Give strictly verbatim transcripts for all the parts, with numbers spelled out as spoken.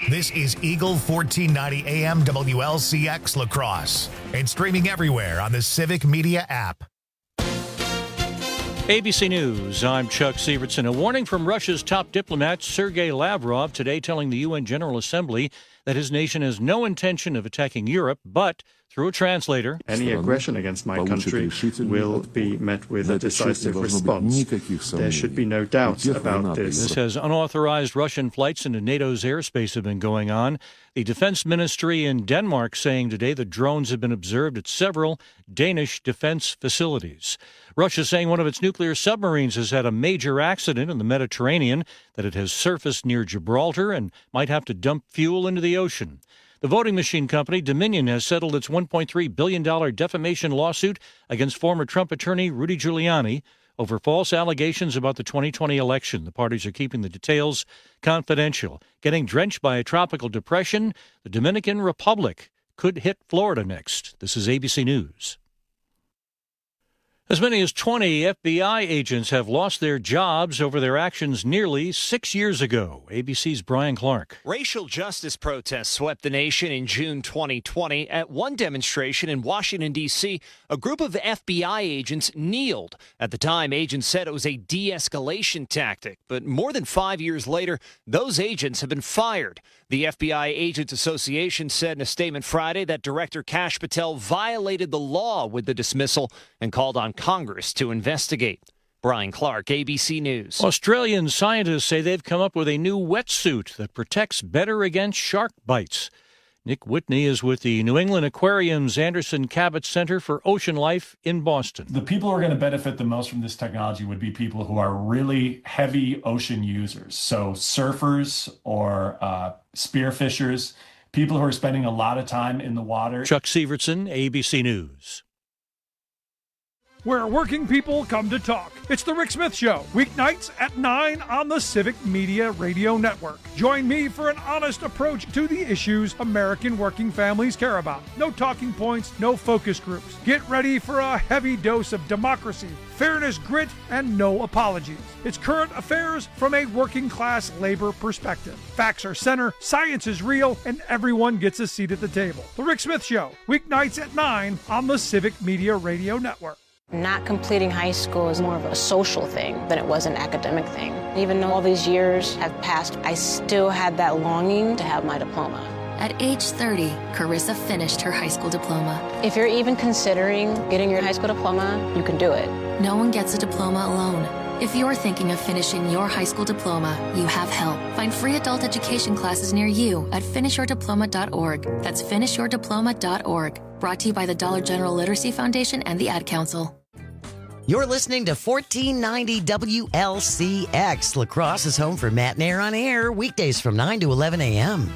This is Eagle fourteen ninety A M W L C X La Crosse and streaming everywhere on the Civic Media app. A B C News, I'm Chuck Sievertson. A warning from Russia's top diplomat, Sergei Lavrov, today telling the U N General Assembly that his nation has no intention of attacking Europe, but through a translator, any aggression against my country will be met with a decisive response. There should be no doubt about this. This says unauthorized Russian flights into NATO's airspace have been going on. The defense ministry in Denmark saying today that drones have been observed at several Danish defense facilities. Russia saying one of its nuclear submarines has had a major accident in the Mediterranean, that it has surfaced near Gibraltar and might have to dump fuel into the ocean. The voting machine company Dominion has settled its one point three billion dollars defamation lawsuit against former Trump attorney Rudy Giuliani over false allegations about the twenty twenty election. The parties are keeping the details confidential. Getting drenched by a tropical depression, the Dominican Republic could hit Florida next. This is A B C News. As many as twenty F B I agents have lost their jobs over their actions nearly six years ago. A B C's Brian Clark. Racial justice protests swept the nation in June twenty twenty. At one demonstration in Washington, D C, a group of F B I agents kneeled. At the time, agents said it was a de-escalation tactic. But more than five years later, those agents have been fired. The F B I Agents Association said in a statement Friday that Director Kash Patel violated the law with the dismissal and called on Congress to investigate. Brian Clark, A B C News. Australian scientists say they've come up with a new wetsuit that protects better against shark bites. Nick Whitney is with the New England Aquarium's Anderson Cabot Center for Ocean Life in Boston. The people who are going to benefit the most from this technology would be people who are really heavy ocean users. So surfers or uh, spearfishers, people who are spending a lot of time in the water. Chuck Sievertson, A B C News. Where working people come to talk. It's The Rick Smith Show, weeknights at nine on the Civic Media Radio Network. Join me for an honest approach to the issues American working families care about. No talking points, no focus groups. Get ready for a heavy dose of democracy, fairness, grit, and no apologies. It's current affairs from a working class labor perspective. Facts are center, science is real, and everyone gets a seat at the table. The Rick Smith Show, weeknights at nine on the Civic Media Radio Network. Not completing high school is more of a social thing than it was an academic thing. Even though all these years have passed, I still had that longing to have my diploma. At age thirty, Carissa finished her high school diploma. If you're even considering getting your high school diploma, you can do it. No one gets a diploma alone. If you're thinking of finishing your high school diploma, you have help. Find free adult education classes near you at finish your diploma dot org. That's finish your diploma dot org. Brought to you by the Dollar General Literacy Foundation and the Ad Council. You're listening to fourteen ninety W L C X. La Crosse is home for Matt and Air on Air, weekdays from nine to eleven a.m.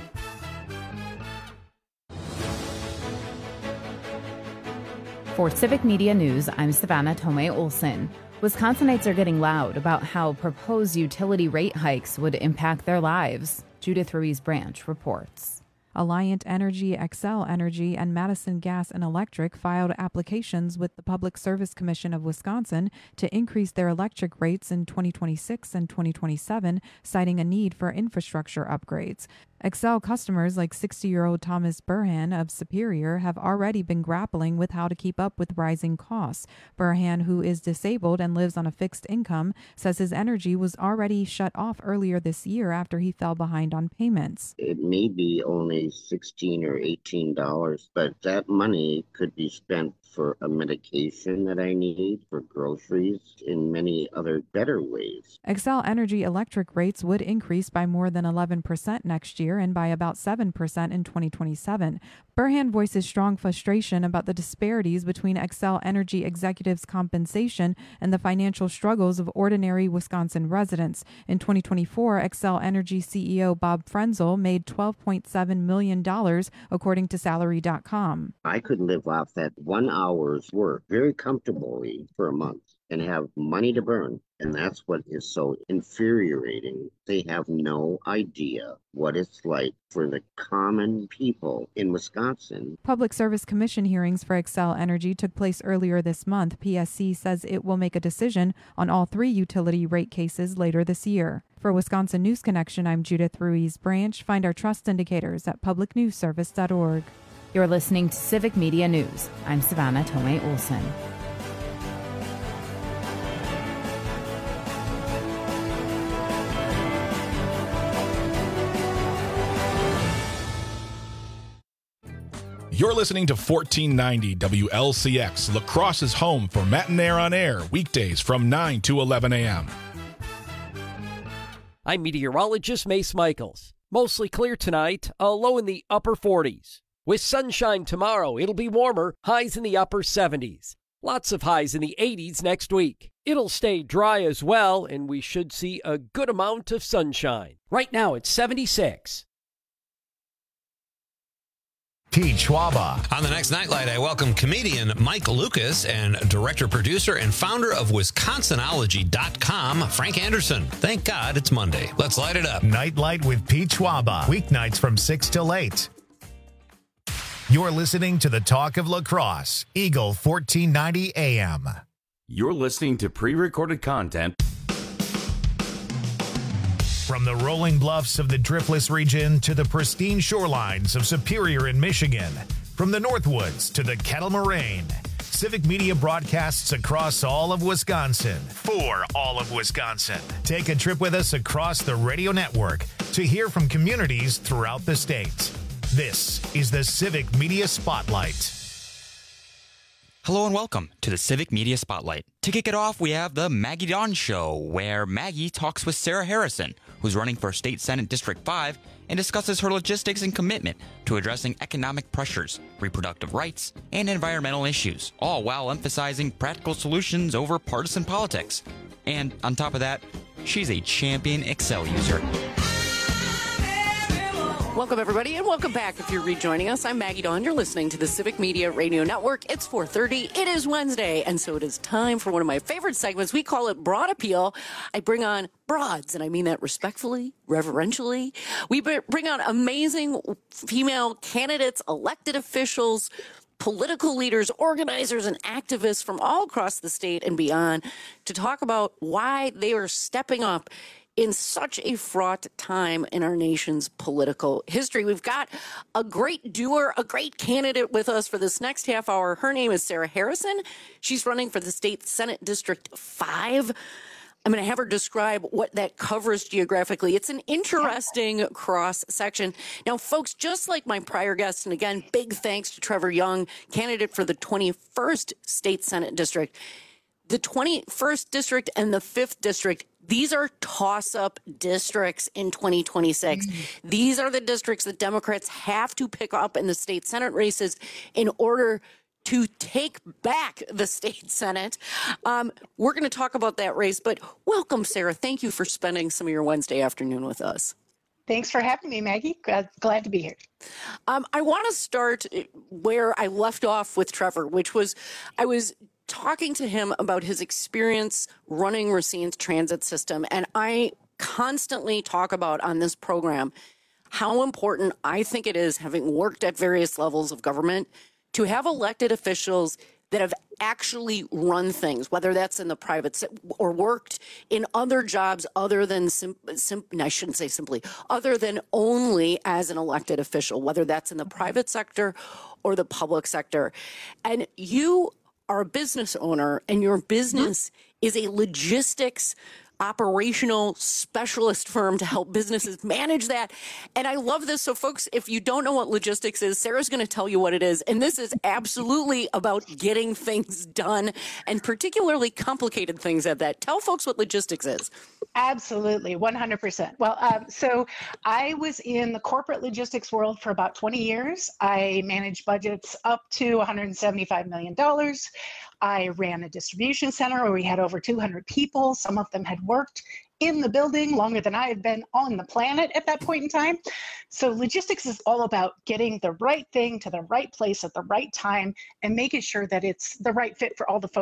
For Civic Media News, I'm Savannah Tomei Olson. Wisconsinites are getting loud about how proposed utility rate hikes would impact their lives. Judith Ruiz Branch reports. Alliant Energy, Xcel Energy, and Madison Gas and Electric filed applications with the Public Service Commission of Wisconsin to increase their electric rates in twenty twenty-six and twenty twenty-seven, citing a need for infrastructure upgrades. Xcel customers like sixty-year-old Thomas Burhan of Superior have already been grappling with how to keep up with rising costs. Burhan, who is disabled and lives on a fixed income, says his energy was already shut off earlier this year after he fell behind on payments. It may be only sixteen or eighteen dollars, but that money could be spent for a medication that I need, for groceries, in many other better ways. Xcel Energy electric rates would increase by more than eleven percent next year and by about seven percent in twenty twenty-seven. Burhan voices strong frustration about the disparities between Xcel Energy executives' compensation and the financial struggles of ordinary Wisconsin residents. In twenty twenty-four, Xcel Energy C E O Bob Frenzel made twelve point seven million dollars, according to salary dot com. I could live off that one hour's work very comfortably for a month. and have money to burn. And that's what is so infuriating. They have no idea what it's like for the common people in Wisconsin. Public Service Commission hearings for Xcel Energy took place earlier this month. P S C says it will make a decision on all three utility rate cases later this year. For Wisconsin News Connection, I'm Judith Ruiz Branch. Find our trust indicators at public news service dot org. You're listening to Civic Media News. I'm Savannah Tomei Olson. You're listening to fourteen ninety W L C X, La Crosse's home for Matt and Air on Air, weekdays from nine to eleven a.m. I'm meteorologist Mace Michaels. Mostly clear tonight, a low in the upper forties. With sunshine tomorrow, it'll be warmer, highs in the upper seventies. Lots of highs in the eighties next week. It'll stay dry as well, and we should see a good amount of sunshine. Right now, it's seventy-six. Pete Schwaba. On the next Nightlight, I welcome comedian Mike Lucas and director, producer, and founder of Wisconsinology dot com, Frank Anderson. Thank God it's Monday. Let's light it up. Nightlight with Pete Schwaba. Weeknights from six till eight. You're listening to the Talk of La Crosse, Eagle fourteen ninety A M. You're listening to pre-recorded content. From the rolling bluffs of the Driftless region to the pristine shorelines of Superior in Michigan, from the Northwoods to the Kettle Moraine, Civic Media broadcasts across all of Wisconsin for all of Wisconsin. Take a trip with us across the radio network to hear from communities throughout the state. This is the Civic Media Spotlight. Hello and welcome to the Civic Media Spotlight. To kick it off, we have the Maggie Dawn Show, where Maggie talks with Sarah Harrison, who's running for State Senate District five, and discusses her logistics and commitment to addressing economic pressures, reproductive rights, and environmental issues, all while emphasizing practical solutions over partisan politics. And on top of that, she's a champion Excel user. Welcome, everybody, and welcome back. If you're rejoining us, I'm Maggie Dawn. You're listening to the Civic Media Radio Network. It's four thirty. It is Wednesday, and so it is time for one of my favorite segments. We call it Broad Appeal. I bring on broads, and I mean that respectfully, reverentially. We bring on amazing female candidates, elected officials, political leaders, organizers, and activists from all across the state and beyond to talk about why they are stepping up in such a fraught time in our nation's political history. We've got a great doer, a great candidate with us for this next half hour. Her name is Sarah Harrison. She's running for the State Senate District five. I'm going to have her describe what that covers geographically. It's an interesting cross section. Now, folks, just like my prior guests, and again, big thanks to Trevor Young, candidate for the twenty-first State Senate District. The twenty-first District and the fifth District, these are toss-up districts in twenty twenty-six. Mm-hmm. These are the districts that Democrats have to pick up in the state Senate races in order to take back the state Senate. Um, we're going to talk about that race, but welcome, Sarah. Thank you for spending some of your Wednesday afternoon with us. Thanks for having me, Maggie. Glad, glad to be here. Um, I want to start where I left off with Trevor, which was I was talking to him about his experience running Racine's transit system. And I constantly talk about on this program how important I think it is, having worked at various levels of government, to have elected officials that have actually run things, whether that's in the private se- or worked in other jobs other than, sim- sim- I shouldn't say simply, other than only as an elected official, whether that's in the private sector or the public sector. And you are a business owner, and your business mm-hmm. is a logistics operational specialist firm to help businesses manage that. And I love this. So folks, if you don't know what logistics is, Sarah's going to tell you what it is. And this is absolutely about getting things done, and particularly complicated things at that. Tell folks what logistics is. Absolutely, one hundred percent. Well, um, so I was in the corporate logistics world for about twenty years. I managed budgets up to one hundred seventy-five million dollars. I ran a distribution center where we had over two hundred people. Some of them had worked in the building longer than I had been on the planet at that point in time. So logistics is all about getting the right thing to the right place at the right time and making sure that it's the right fit for all the folks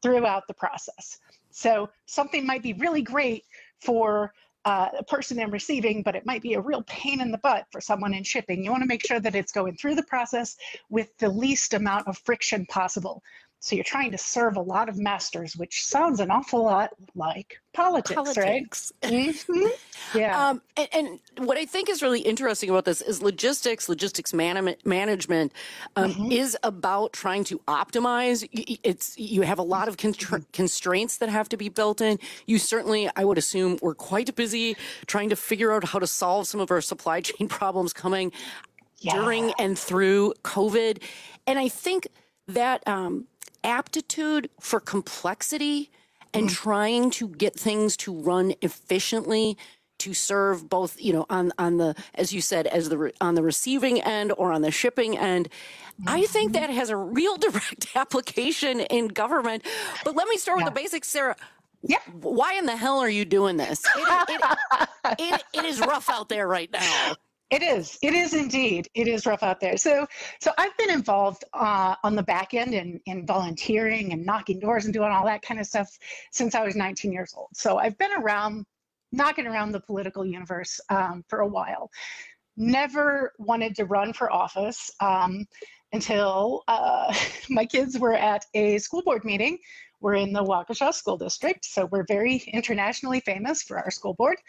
throughout the process. So something might be really great for uh, a person in receiving, but it might be a real pain in the butt for someone in shipping. You want to make sure that it's going through the process with the least amount of friction possible. So you're trying to serve a lot of masters, which sounds an awful lot like politics, Politics. right? Mm-hmm. Yeah. Um, and, and what I think is really interesting about this is logistics, logistics man- management um, mm-hmm. is about trying to optimize. It's you have a lot of constra- constraints that have to be built in. You certainly, I would assume, were quite busy trying to figure out how to solve some of our supply chain problems coming yeah. during and through COVID. And I think that um, aptitude for complexity and mm. trying to get things to run efficiently to serve both, you know, on, on the, as you said, as the, re- on the receiving end or on the shipping end. Mm-hmm. I think that has a real direct application in government. But let me start yeah. with the basics, Sarah. Yeah. Why in the hell are you doing this? It, it, it, it is rough out there right now. It is. It is indeed. It is rough out there. So, so I've been involved uh, on the back end in, in volunteering and knocking doors and doing all that kind of stuff since I was nineteen years old. So I've been around, knocking around the political universe um, for a while. Never wanted to run for office um, until uh, my kids were at a school board meeting. We're in the Waukesha School District, so we're very internationally famous for our school board.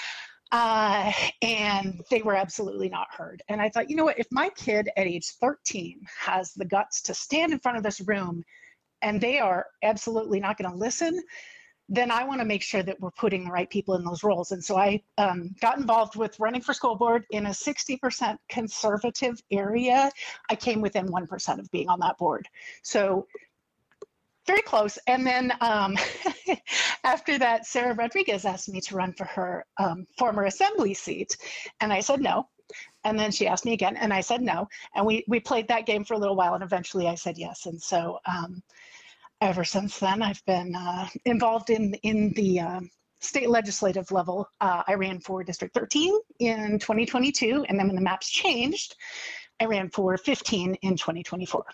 Uh, and they were absolutely not heard. And I thought, you know what, if my kid at age thirteen has the guts to stand in front of this room and they are absolutely not going to listen, then I want to make sure that we're putting the right people in those roles. And so I um, got involved with running for school board in a sixty percent conservative area. I came within one percent of being on that board. So very close. And then um, after that, Sarah Rodriguez asked me to run for her um, former assembly seat. And I said no. And then she asked me again, and I said no. And we, we played that game for a little while, and eventually I said yes. And so um, ever since then, I've been uh, involved in, in the um, state legislative level. Uh, I ran for District thirteen in twenty twenty-two, and then when the maps changed, I ran for fifteen in twenty twenty-four.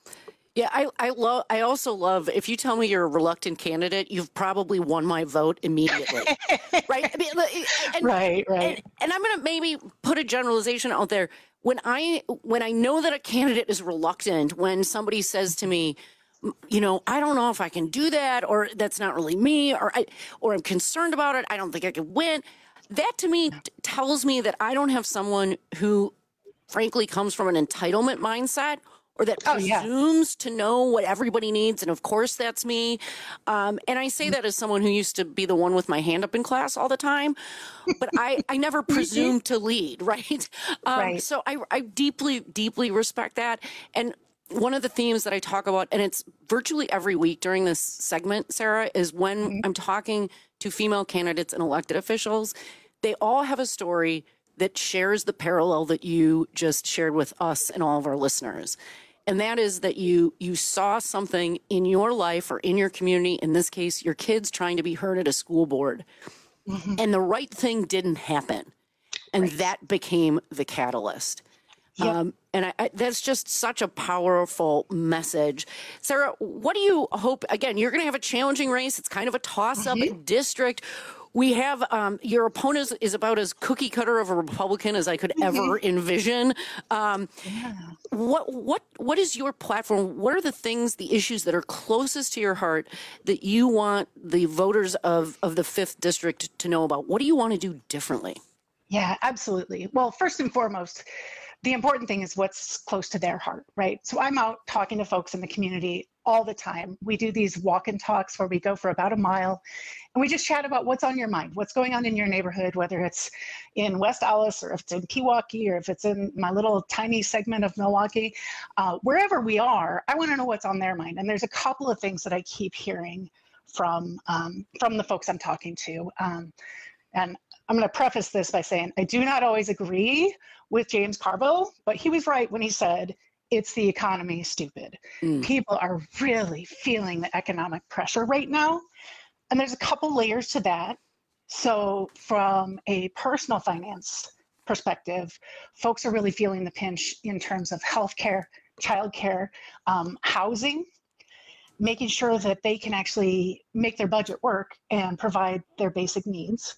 Yeah, I I love. I also love. If you tell me you're a reluctant candidate, you've probably won my vote immediately, right? I mean, and, right, right. And, and I'm going to maybe put a generalization out there. When I when I know that a candidate is reluctant, when somebody says to me, you know, I don't know if I can do that, or that's not really me, or I or I'm concerned about it. I don't think I can win. That to me t- tells me that I don't have someone who, frankly, comes from an entitlement mindset, or that oh, yeah. presumes to know what everybody needs. And of course, that's me. Um, and I say that as someone who used to be the one with my hand up in class all the time. But I, I never presumed to lead, right? Um, right. So I, I deeply, deeply respect that. And one of the themes that I talk about, and it's virtually every week during this segment, Sarah, is when mm-hmm. I'm talking to female candidates and elected officials, they all have a story that shares the parallel that you just shared with us and all of our listeners. And that is that you you saw something in your life or in your community, in this case, your kids trying to be heard at a school board, mm-hmm. and the right thing didn't happen. And right. that became the catalyst. Yep. Um, and I, I, that's just such a powerful message. Sarah, what do you hope? Again, you're going to have a challenging race. It's kind of a toss-up mm-hmm. district. We have um, your opponent is about as cookie cutter of a Republican as I could ever envision. Um, yeah. What what what is your platform? What are the things, the issues that are closest to your heart that you want the voters of, of the fifth District to know about? What do you want to do differently? Yeah, absolutely. Well, first and foremost, the important thing is what's close to their heart, right? So I'm out talking to folks in the community all the time. We do these walk and talks where we go for about a mile and we just chat about what's on your mind, what's going on in your neighborhood, whether it's in West Allis or if it's in Pewaukee or if it's in my little tiny segment of Milwaukee. Uh, wherever we are, I want to know what's on their mind. And there's a couple of things that I keep hearing from, um, from the folks I'm talking to. Um, and I'm going to preface this by saying I do not always agree with James Carville, but he was right when he said, it's the economy, stupid. Mm. People are really feeling the economic pressure right now. And there's a couple layers to that. So from a personal finance perspective, folks are really feeling the pinch in terms of healthcare, childcare, um, housing. making sure that they can actually make their budget work and provide their basic needs.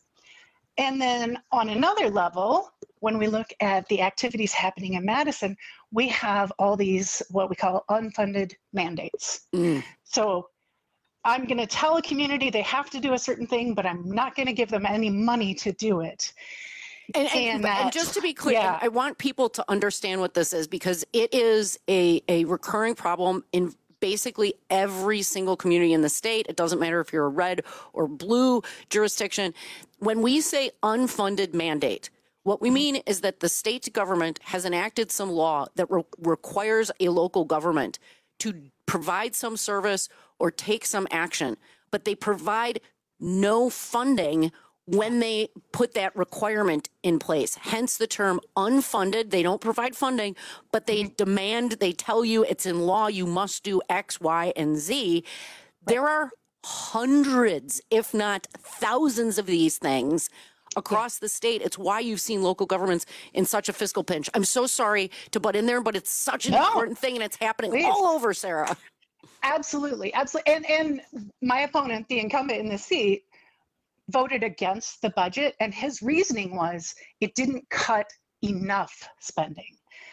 And then on another level, when we look at the activities happening in Madison, we have all these what we call unfunded mandates. Mm. So I'm going to tell a community they have to do a certain thing, but I'm not going to give them any money to do it. And, and, and, that, and just to be clear, yeah. I want people to understand what this is, because it is a, a recurring problem in basically every single community in the state. It doesn't matter if you're a red or blue jurisdiction. When we say unfunded mandate, what we mean is that the state government has enacted some law that re- requires a local government to provide some service or take some action, but they provide no funding when they put that requirement in place. Hence the term unfunded. They don't provide funding, but they demand, they tell you it's in law, you must do X, Y, and Z. There are hundreds, if not thousands of these things across the state. It's why you've seen local governments in such a fiscal pinch. I'm so sorry to butt in there, but it's such an no. important thing, and it's happening Please. all over, Sarah. Absolutely. Absolutely. And, and my opponent, the incumbent in the seat, voted against the budget, and his reasoning was it didn't cut enough spending.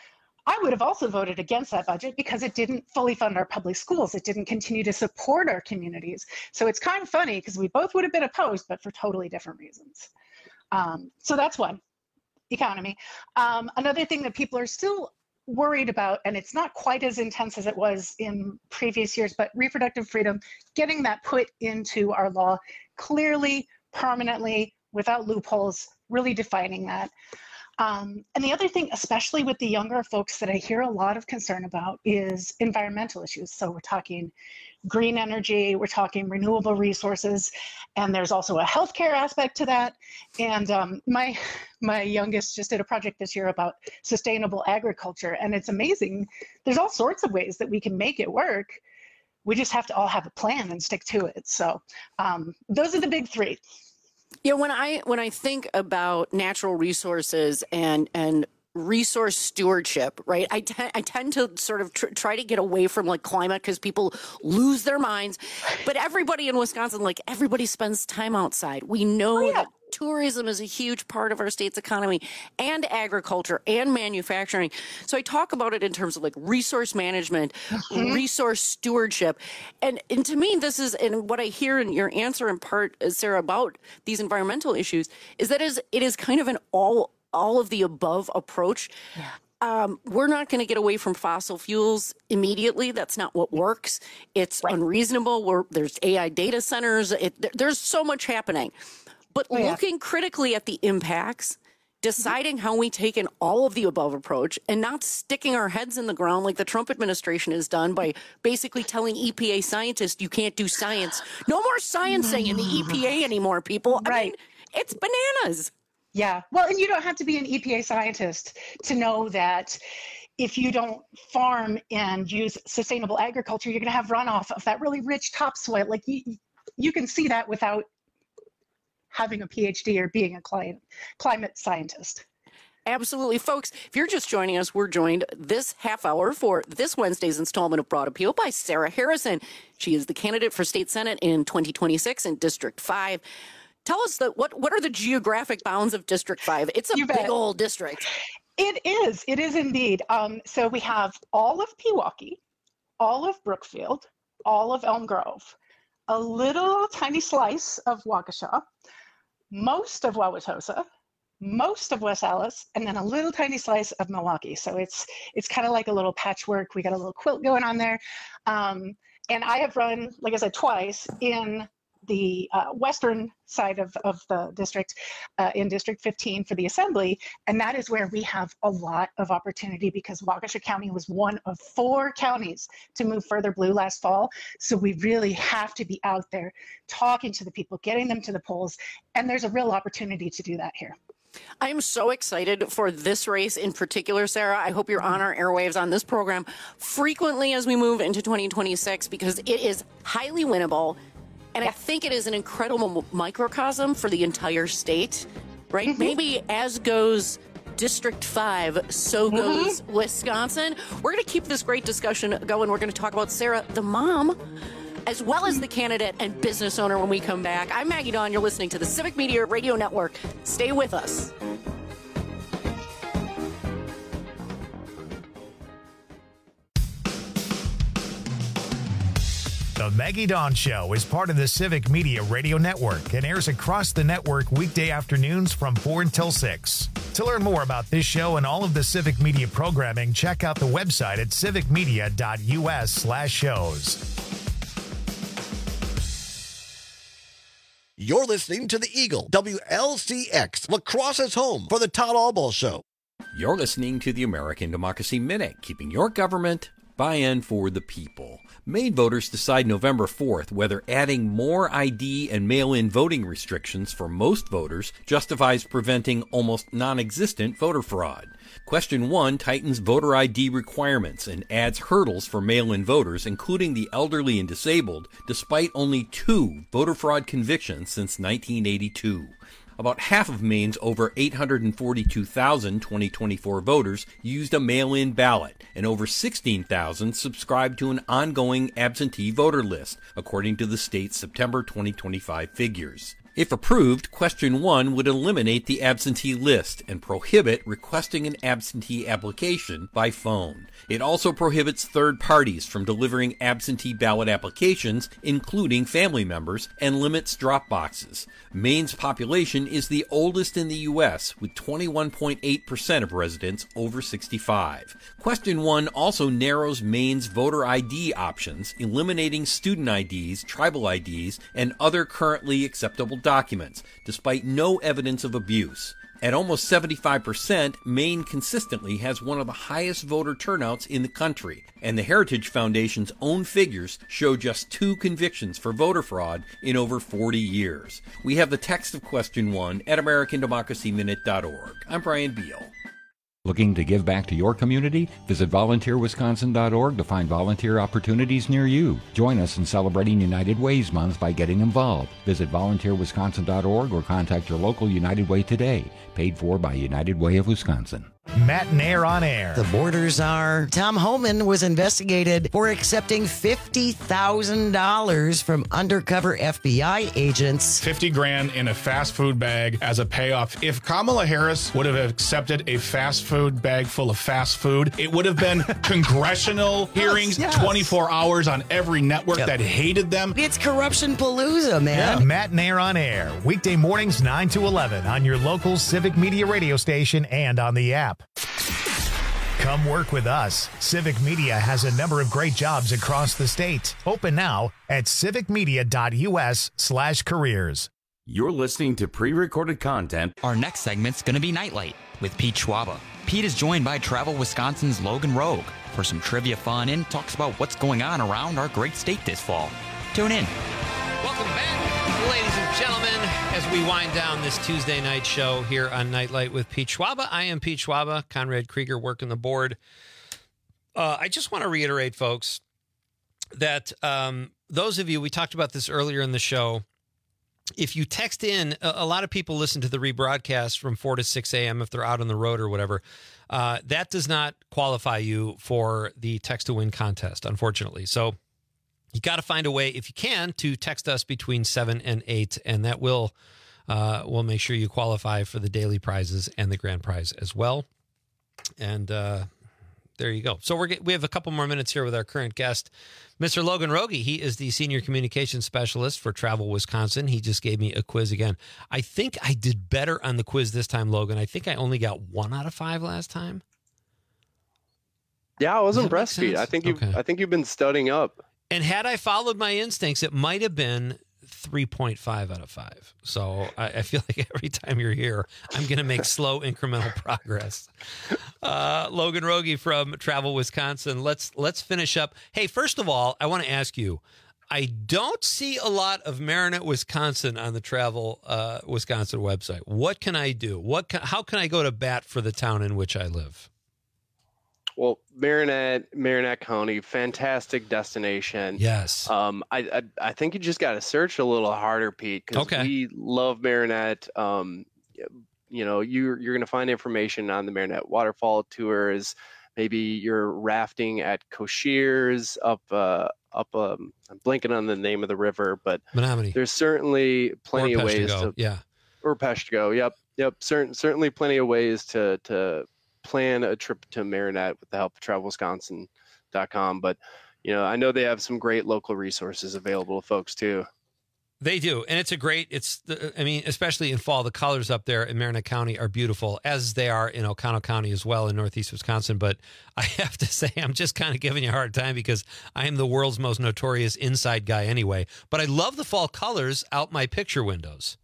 I would have also voted against that budget because it didn't fully fund our public schools. It didn't continue to support our communities. So it's kind of funny because we both would have been opposed, but for totally different reasons. Um, so that's one, economy. Um, another thing that people are still worried about, and it's not quite as intense as it was in previous years, but reproductive freedom, getting that put into our law clearly, permanently, without loopholes, really defining that. Um, and the other thing, especially with the younger folks that I hear a lot of concern about, is environmental issues. So we're talking green energy, we're talking renewable resources, and there's also a healthcare aspect to that. And um, my my youngest just did a project this year about sustainable agriculture, and it's amazing. There's all sorts of ways that we can make it work. We just have to all have a plan and stick to it. So um, those are the big three. Yeah, when I when I think about natural resources and and resource stewardship, right, I, te- I tend to sort of tr- try to get away from like climate because people lose their minds. But everybody in Wisconsin, like everybody spends time outside. We know oh, yeah. that tourism is a huge part of our state's economy, and agriculture and manufacturing. So I talk about it in terms of like resource management, mm-hmm. resource stewardship. And, and to me, this is, and what I hear in your answer in part, Sarah, about these environmental issues is that is it is kind of an all all of the above approach. Yeah. Um, we're not going to get away from fossil fuels immediately. That's not what works. It's right. unreasonable. We're, there's A I data centers. It, there's so much happening. But oh, yeah. looking critically at the impacts, deciding how we take an all of the above approach, and not sticking our heads in the ground like the Trump administration has done by basically telling E P A scientists you can't do science. No more sciencing in the E P A anymore, people. I right. mean, it's bananas. Yeah. Well, and you don't have to be an E P A scientist to know that if you don't farm and use sustainable agriculture, you're going to have runoff of that really rich topsoil. Like you, you can see that without having a P H D or being a climate, climate scientist. Absolutely. Folks, if you're just joining us, we're joined this half hour for this Wednesday's installment of Broad Appeal by Sarah Harrison. She is the candidate for State Senate in twenty twenty-six in District five. Tell us that what, what are the geographic bounds of District five? It's a big old district. It is. It is indeed. Um, so we have all of Pewaukee, all of Brookfield, all of Elm Grove, a little tiny slice of Waukesha, most of Wauwatosa, most of West Allis, and then a little tiny slice of Milwaukee. So it's it's kind of like a little patchwork. We got a little quilt going on there. Um, and I have run, like I said, twice in the uh, western side of, of the district, uh, in District fifteen for the Assembly, and that is where we have a lot of opportunity because Waukesha County was one of four counties to move further blue last fall. So we really have to be out there talking to the people, getting them to the polls, and there's a real opportunity to do that here. I am so excited for this race in particular, Sarah. I hope you're on our airwaves on this program frequently as we move into twenty twenty-six because it is highly winnable. And I think it is an incredible microcosm for the entire state, right? Mm-hmm. Maybe as goes District five, so goes mm-hmm. Wisconsin. We're going to keep this great discussion going. We're going to talk about Sarah, the mom, as well as the candidate and business owner when we come back. I'm Maggie Dawn. You're listening to the Civic Media Radio Network. Stay with us. The Maggie Dawn Show is part of the Civic Media Radio Network and airs across the network weekday afternoons from four until six. To learn more about this show and all of the Civic Media programming, check out the website at civicmedia.us slash shows. You're listening to the Eagle, W L C X, Lacrosse's home for the Todd Albaugh Show. You're listening to the American Democracy Minute, keeping your government buy-in for the people. Maine voters decide November fourth whether adding more I D and mail-in voting restrictions for most voters justifies preventing almost non-existent voter fraud. Question one tightens voter I D requirements and adds hurdles for mail-in voters, including the elderly and disabled, despite only two voter fraud convictions since nineteen eighty-two. About half of Maine's over eight hundred forty-two thousand twenty twenty-four voters used a mail-in ballot, and over sixteen thousand subscribed to an ongoing absentee voter list, according to the state's September twenty twenty-five figures. If approved, Question one would eliminate the absentee list and prohibit requesting an absentee application by phone. It also prohibits third parties from delivering absentee ballot applications, including family members, and limits drop boxes. Maine's population is the oldest in the U S, with twenty-one point eight percent of residents over sixty-five. Question one also narrows Maine's voter I D options, eliminating student I Ds, tribal I Ds, and other currently acceptable documents, despite no evidence of abuse. At almost seventy-five percent, Maine consistently has one of the highest voter turnouts in the country, and the Heritage Foundation's own figures show just two convictions for voter fraud in over forty years. We have the text of Question one at american democracy minute dot org. I'm Brian Beal. Looking to give back to your community? Visit volunteer wisconsin dot org to find volunteer opportunities near you. Join us in celebrating United Way's Month by getting involved. Visit volunteer wisconsin dot org or contact your local United Way today. Paid for by United Way of Wisconsin. Matt Nair on air. The borders are. Tom Homan was investigated for accepting fifty thousand dollars from undercover F B I agents. fifty grand in a fast food bag as a payoff. If Kamala Harris would have accepted a fast food bag full of fast food, it would have been congressional hearings, yes, yes. twenty-four hours on every network yep. that hated them. It's corruption palooza, man. Yeah. Matt Nair on air. Weekday mornings nine to eleven on your local Civic Media radio station and on the app. Come work with us. Civic Media has a number of great jobs across the state. Open now at civicmedia.us slash careers. You're listening to pre-recorded content. Our next segment's going to be Nightlight with Pete Schwaba. Pete is joined by Travel Wisconsin's Logan Rogue for some trivia fun and talks about what's going on around our great state this fall. Tune in. Welcome back, ladies and gentlemen, as we wind down this Tuesday night show here on Nightlight with Pete Schwaba. I am Pete Schwaba, Conrad Krieger working the board. Uh, I just want to reiterate, folks, that um, those of you, we talked about this earlier in the show, if you text in, a, a lot of people listen to the rebroadcast from four to six a.m. if they're out on the road or whatever. Uh, that does not qualify you for the Text to Win contest, unfortunately. So you got to find a way, if you can, to text us between seven and eight, and that will uh, will make sure you qualify for the daily prizes and the grand prize as well. And uh, there you go. So we're we have a couple more minutes here with our current guest, Mister Logan Rogie. He is the Senior Communications Specialist for Travel Wisconsin. He just gave me a quiz again. I think I did better on the quiz this time, Logan. I think I only got one out of five last time. Yeah, I was impressed, Pete. I think you okay. I think you've been studying up. And had I followed my instincts, it might have been three point five out of five. So I, I feel like every time you're here, I'm going to make slow incremental progress. Uh, Logan Rogie from Travel Wisconsin. Let's let's finish up. Hey, first of all, I want to ask you, I don't see a lot of Marinette, Wisconsin on the Travel uh, Wisconsin website. What can I do? What can, how can I go to bat for the town in which I live? Well, Marinette, Marinette County, fantastic destination. Yes. Um, I, I, I think you just got to search a little harder, Pete, because okay. we love Marinette. Um, you know, you're, you're going to find information on the Marinette Waterfall Tours. Maybe you're rafting at Cochéers up, uh, up, um, I'm blanking on the name of the river, but Menominee. There's certainly plenty Or of ways Peshtigo, to, yeah. or Peshtigo. Yep. Yep. Certain, certainly plenty of ways to, to plan a trip to Marinette with the help of travel wisconsin dot com. But, you know, I know they have some great local resources available to folks too. They do, and it's a great. It's, the, I mean, especially in fall, the colors up there in Marinette County are beautiful, as they are in Oconto County as well in northeast Wisconsin. But I have to say, I'm just kind of giving you a hard time because I am the world's most notorious inside guy anyway. But I love the fall colors out my picture windows.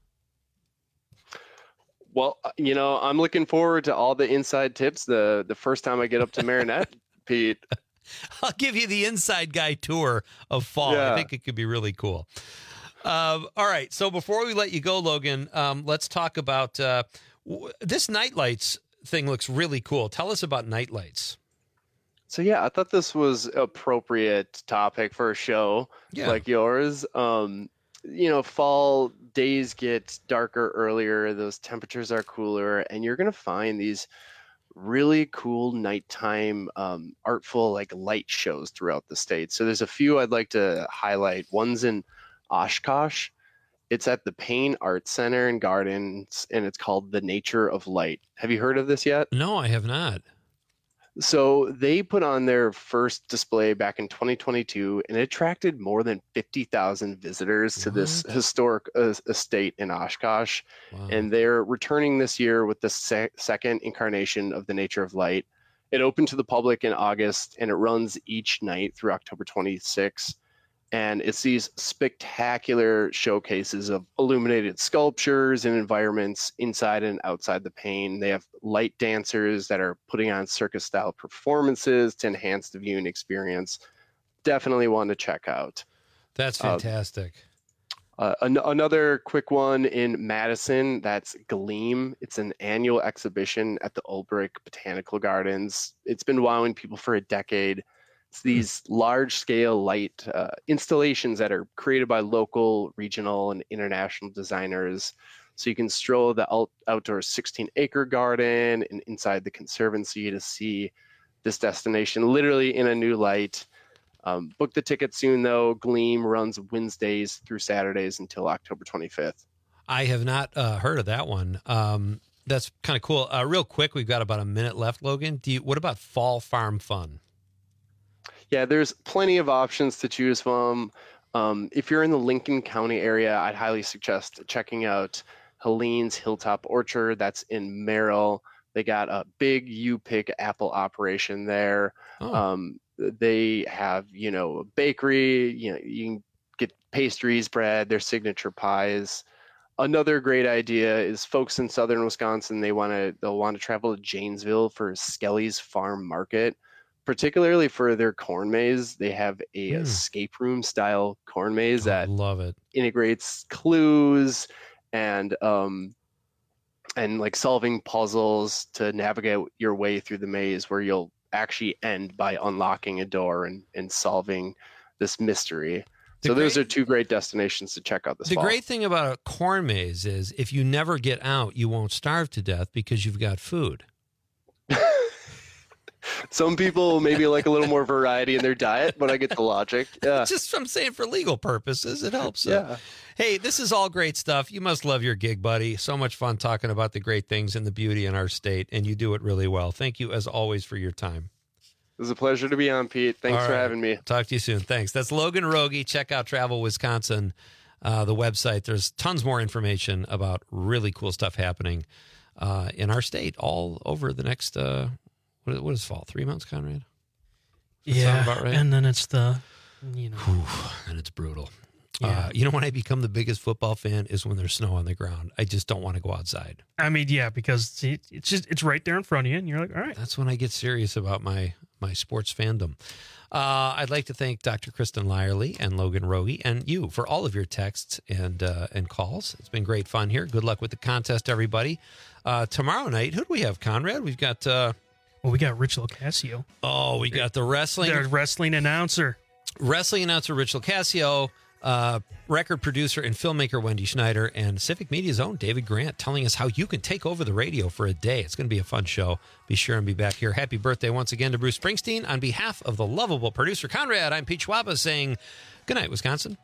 Well, you know, I'm looking forward to all the inside tips the the first time I get up to Marinette, Pete. I'll give you the inside guy tour of fall. Yeah. I think it could be really cool. Um, all right. So before we let you go, Logan, um, let's talk about uh, w- this Nightlights thing. Looks really cool. Tell us about Nightlights. So yeah, I thought this was appropriate topic for a show Yeah. like yours. Um, you know, fall days get darker earlier. Those temperatures are cooler, and you're gonna find these really cool nighttime, um, artful like light shows throughout the state. So there's a few I'd like to highlight. One's in Oshkosh. It's at the Payne Art Center and Gardens, and it's called The Nature of Light. Have you heard of this yet? No, I have not. So they put on their first display back in twenty twenty-two, and it attracted more than fifty thousand visitors to this historic uh, estate in Oshkosh. Wow. And they're returning this year with the se- second incarnation of The Nature of Light. It opened to the public in August, and it runs each night through October twenty-sixth. And it's these spectacular showcases of illuminated sculptures and environments inside and outside the Payne. They have light dancers that are putting on circus-style performances to enhance the viewing experience. Definitely one to check out. That's fantastic. Uh, an- another quick one in Madison, that's Gleam. It's an annual exhibition at the Ulbrich Botanical Gardens. It's been wowing people for a decade. It's these large-scale light uh, installations that are created by local, regional, and international designers. So you can stroll the out- outdoor sixteen-acre garden and inside the conservancy to see this destination literally in a new light. Um, book the ticket soon, though. Gleam runs Wednesdays through Saturdays until October twenty-fifth. I have not uh, heard of that one. Um, that's kind of cool. Uh, real quick, we've got about a minute left, Logan. Do you, what about Fall Farm Fun? Yeah, there's plenty of options to choose from. Um, if you're in the Lincoln County area, I'd highly suggest checking out Helene's Hilltop Orchard. That's in Merrill. They got a big U-Pick apple operation there. Oh. Um, they have, you know, a bakery. You know, you can get pastries, bread, their signature pies. Another great idea is folks in southern Wisconsin. They want to they'll want to travel to Janesville for Skelly's Farm Market. Particularly for their corn maze, they have a Mm. escape room style corn maze that love it. integrates clues and um and like solving puzzles to navigate your way through the maze, where you'll actually end by unlocking a door and, and solving this mystery. The so those great- are two great destinations to check out this The fall. great thing about a corn maze is if you never get out, you won't starve to death because you've got food. Some people maybe like a little more variety in their diet, but I get the logic. Yeah. Just I'm saying for legal purposes, it helps. Yeah. Hey, this is all great stuff. You must love your gig, buddy. So much fun talking about the great things and the beauty in our state, and you do it really well. Thank you, as always, for your time. It was a pleasure to be on, Pete. Thanks All for right. having me. Talk to you soon. Thanks. That's Logan Rogie. Check out Travel Wisconsin, uh, the website. There's tons more information about really cool stuff happening uh, in our state all over the next, uh, what, what is fall? Three months, Conrad? Does that Yeah, sound about right? and then it's the, you know. Whew, and it's brutal. Yeah. Uh, you know when I become the biggest football fan is when there's snow on the ground. I just don't want to go outside. I mean, yeah, because it, it's just it's right there in front of you, and you're like, all right. That's when I get serious about my my sports fandom. Uh, I'd like to thank Doctor Kristen Lyerly and Logan Rogie and you for all of your texts and uh, and calls. It's been great fun here. Good luck with the contest, everybody. Uh, tomorrow night, who do we have, Conrad? We've got... Uh, well, we got Rich Locascio. Oh, we got the wrestling... The wrestling announcer. Wrestling announcer Rich Locascio. uh, record producer and filmmaker Wendy Schneider, and Civic Media's own David Grant telling us how you can take over the radio for a day. It's going to be a fun show. Be sure and be back here. Happy birthday once again to Bruce Springsteen. On behalf of the lovable producer Conrad, I'm Pete Schwaba saying good night, Wisconsin.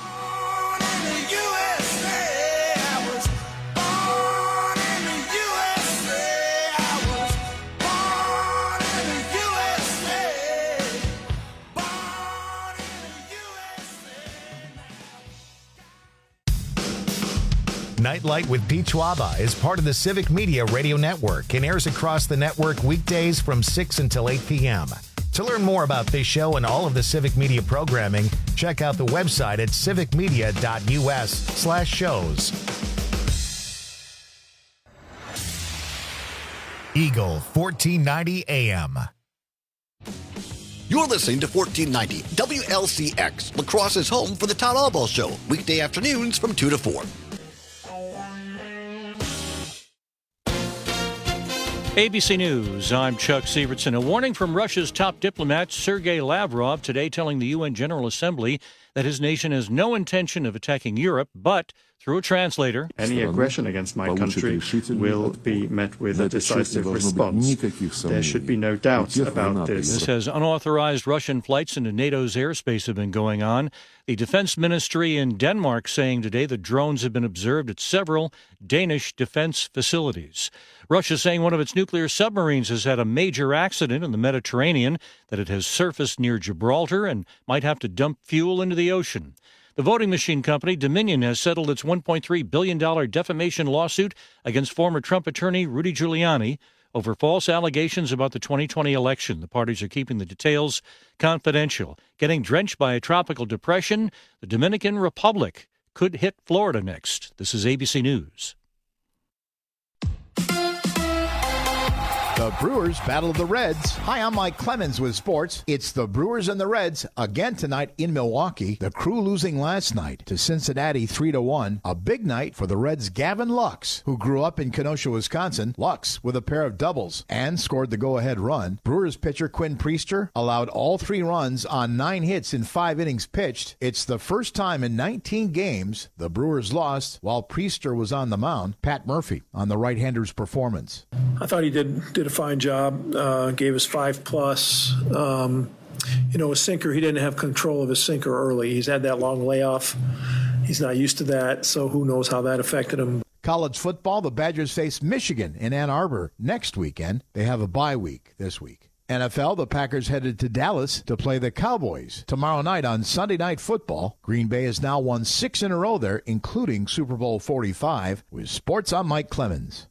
Nightlight with Pete Schwaba is part of the Civic Media Radio Network and airs across the network weekdays from six until eight p.m. To learn more about this show and all of the Civic Media programming, check out the website at civicmedia.us slash shows. Eagle fourteen ninety A M. You're listening to fourteen ninety W L C X, La Crosse's home for the Todd Albaugh Show, weekday afternoons from two to four. A B C News, I'm Chuck Sievertson. A warning from Russia's top diplomat, Sergei Lavrov, today telling the U N General Assembly that his nation has no intention of attacking Europe, but through a translator, any aggression against my country will be met with a decisive response. There should be no doubt about this. This has unauthorized Russian flights into NATO's airspace have been going on. The defense ministry in Denmark saying today the drones have been observed at several Danish defense facilities. Russia saying one of its nuclear submarines has had a major accident in the Mediterranean, that it has surfaced near Gibraltar and might have to dump fuel into the ocean. The voting machine company Dominion has settled its one point three billion dollars defamation lawsuit against former Trump attorney Rudy Giuliani over false allegations about the twenty twenty election. The parties are keeping the details confidential. Getting drenched by a tropical depression, the Dominican Republic could hit Florida next. This is A B C News. The Brewers battle the Reds. Hi, I'm Mike Clemens with sports. It's the Brewers and the Reds again tonight in Milwaukee. The Crew losing last night to Cincinnati three to one. A big night for the Reds' Gavin Lux, who grew up in Kenosha, Wisconsin. Lux with a pair of doubles and scored the go-ahead run. Brewers pitcher Quinn Priester allowed all three runs on nine hits in five innings pitched. It's the first time in nineteen games the Brewers lost while Priester was on the mound. Pat Murphy on the right-hander's performance. I thought he did did a fine job, uh, gave us five plus. Um, you know, a sinker, he didn't have control of his sinker early. He's had that long layoff. He's not used to that, so who knows how that affected him. College football, the Badgers face Michigan in Ann Arbor next weekend. They have a bye week this week. N F L, the Packers headed to Dallas to play the Cowboys tomorrow night on Sunday Night Football. Green Bay has now won six in a row there, including Super Bowl forty-five. With sports, I'm Mike Clemens.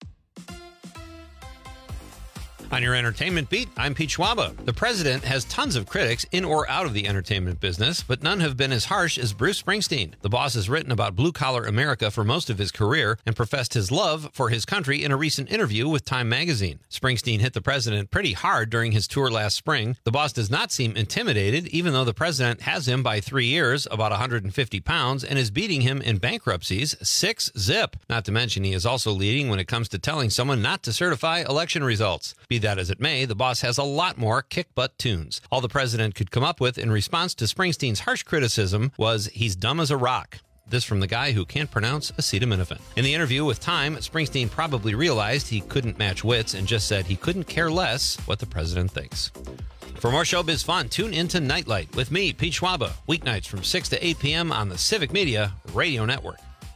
On your entertainment beat, I'm Pete Schwaba. The president has tons of critics in or out of the entertainment business, but none have been as harsh as Bruce Springsteen. The boss has written about blue-collar America for most of his career and professed his love for his country in a recent interview with Time magazine. Springsteen hit the president pretty hard during his tour last spring. The boss does not seem intimidated, even though the president has him by three years, about one hundred fifty pounds, and is beating him in bankruptcies six zip. Not to mention he is also leading when it comes to telling someone not to certify election results. Be that as it may, the boss has a lot more kick-butt tunes. All the president could come up with in response to Springsteen's harsh criticism was, he's dumb as a rock. This from the guy who can't pronounce acetaminophen. In the interview with Time, Springsteen probably realized he couldn't match wits and just said he couldn't care less what the president thinks. For more showbiz fun, tune into Nightlight with me, Pete Schwaba, weeknights from six to eight p.m. on the Civic Media Radio Network.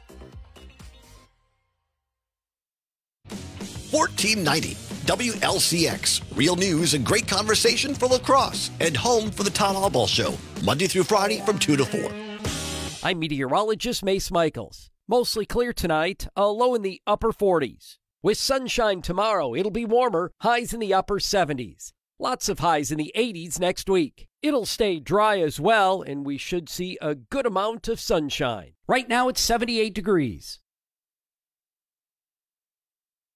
fourteen ninety W L C X, real news and great conversation for La Crosse, and home for the Todd Albaugh Show, Monday through Friday from two to four. I'm meteorologist Mace Michaels. Mostly clear tonight, a low in the upper forties. With sunshine tomorrow, it'll be warmer, highs in the upper seventies. Lots of highs in the eighties next week. It'll stay dry as well, and we should see a good amount of sunshine. Right now it's seventy-eight degrees.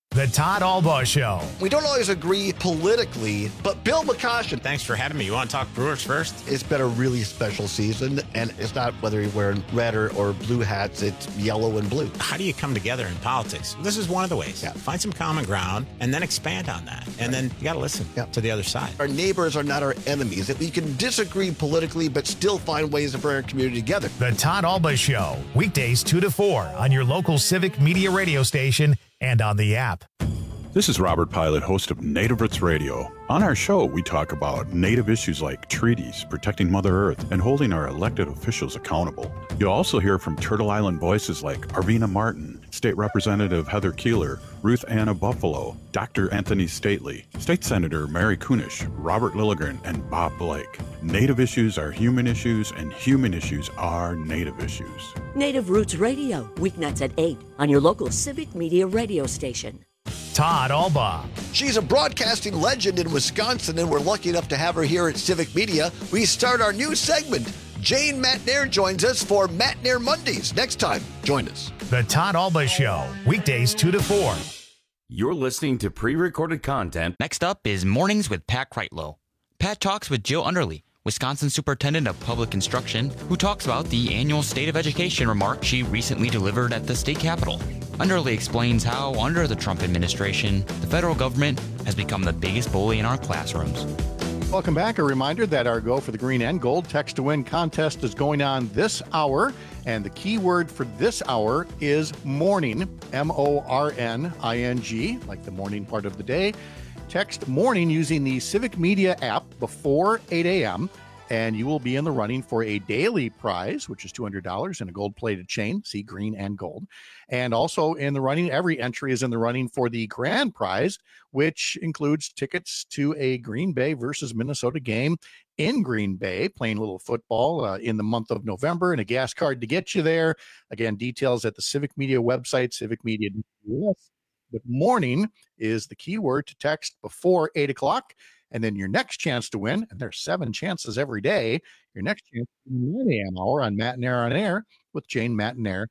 The Todd Albaugh Show. We don't always agree politically, but Bill McCoshen. Thanks for having me. You want to talk Brewers first? It's been a really special season, and it's not whether you're wearing red or, or blue hats, it's yellow and blue. How do you come together in politics? This is one of the ways. Yeah. Find some common ground and then expand on that. And right. then you got to listen yeah. to the other side. Our neighbors are not our enemies. That we can disagree politically, but still find ways to bring our community together. The Todd Albaugh Show, weekdays two to four on your local Civic Media radio station and on the app. This is Robert Pilot, host of Native Roots Radio. On our show, we talk about Native issues like treaties, protecting Mother Earth, and holding our elected officials accountable. You'll also hear from Turtle Island voices like Arvina Martin, State Representative Heather Keeler, Ruth Anna Buffalo, Doctor Anthony Stately, State Senator Mary Kunish, Robert Lilligren, and Bob Blake. Native issues are human issues, and human issues are Native issues. Native Roots Radio, weeknights at eight on your local Civic Media radio station. Todd Albaugh. She's a broadcasting legend in Wisconsin, and we're lucky enough to have her here at Civic Media. We start our new segment. Jane Matnair joins us for Matnair Mondays. Next time, join us. The Todd Albaugh Show, weekdays two to four. You're listening to pre-recorded content. Next up is Mornings with Pat Kreitlow. Pat talks with Jill Underly, Wisconsin Superintendent of Public Instruction, who talks about the annual State of Education remark she recently delivered at the state capitol. Underly explains how, under the Trump administration, the federal government has become the biggest bully in our classrooms. Welcome back. A reminder that our Go for the Green and Gold Text to Win contest is going on this hour. And the key word for this hour is morning, M O R N I N G, like the morning part of the day. Text morning using the Civic Media app before eight a.m. and you will be in the running for a daily prize, which is two hundred dollars and a gold-plated chain, see green and gold. And also in the running, every entry is in the running for the grand prize, which includes tickets to a Green Bay versus Minnesota game in Green Bay, playing a little football uh, in the month of November, and a gas card to get you there. Again, details at the Civic Media website, civic media dot U S. But morning is the key word to text before eight o'clock. And then your next chance to win, and there's seven chances every day, your next chance to nine a.m. hour on Matnair on Air with Jane Matnair.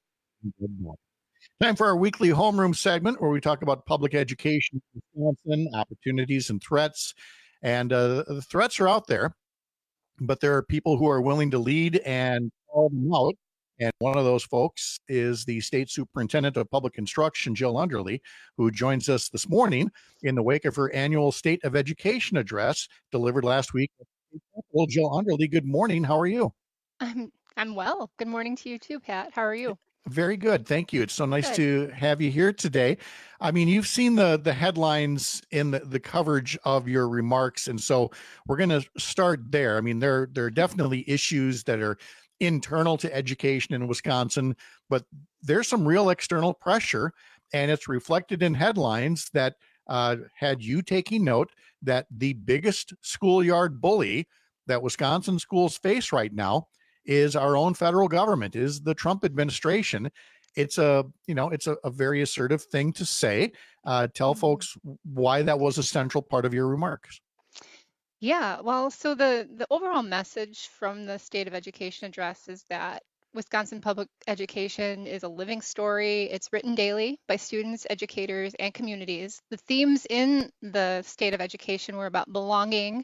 Time for our weekly homeroom segment where we talk about public education in Wisconsin, opportunities and threats. And uh, the threats are out there, but there are people who are willing to lead and call them out. And one of those folks is the State Superintendent of Public Instruction, Jill Underly, who joins us this morning in the wake of her annual State of Education address delivered last week. Well, Jill Underly, good morning. How are you? I'm I'm well. Good morning to you too, Pat. How are you? Very good. Thank you. It's so nice Good. to have you here today. I mean, you've seen the the headlines in the, the coverage of your remarks. And so we're going to start there. I mean, there, there are definitely issues that are internal to education in Wisconsin, but there's some real external pressure, and it's reflected in headlines that uh, had you taking note that the biggest schoolyard bully that Wisconsin schools face right now is our own federal government, is the Trump administration. It's a, you know, it's a, a very assertive thing to say. Uh, tell folks why that was a central part of your remarks. Yeah, well, so the the overall message from the State of Education address is that Wisconsin public education is a living story. It's written daily by students, educators, and communities. The themes in the State of Education were about belonging,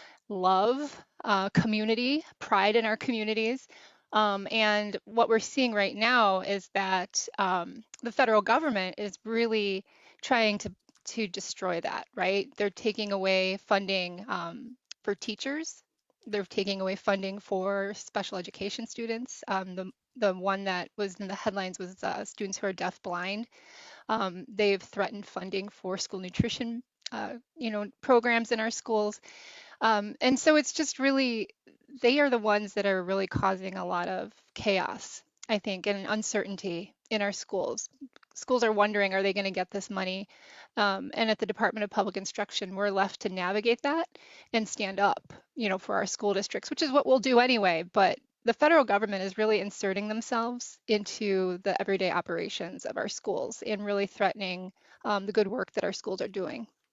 love, uh, community, pride in our communities. Um, and what we're seeing right now is that um, the federal government is really trying to to destroy that, right? They're taking away funding um, for teachers. They're taking away funding for special education students. Um, the the one that was in the headlines was uh, students who are deaf-blind. Um, they've threatened funding for school nutrition, uh, you know, programs in our schools. Um, and so it's just really, they are the ones that are really causing a lot of chaos, I think, and uncertainty in our schools. Schools are wondering, are they going to get this money? Um, and at the Department of Public Instruction, we're left to navigate that and stand up, you know, for our school districts, which is what we'll do anyway. But the federal government is really inserting themselves into the everyday operations of our schools and really threatening um, the good work that our schools are doing.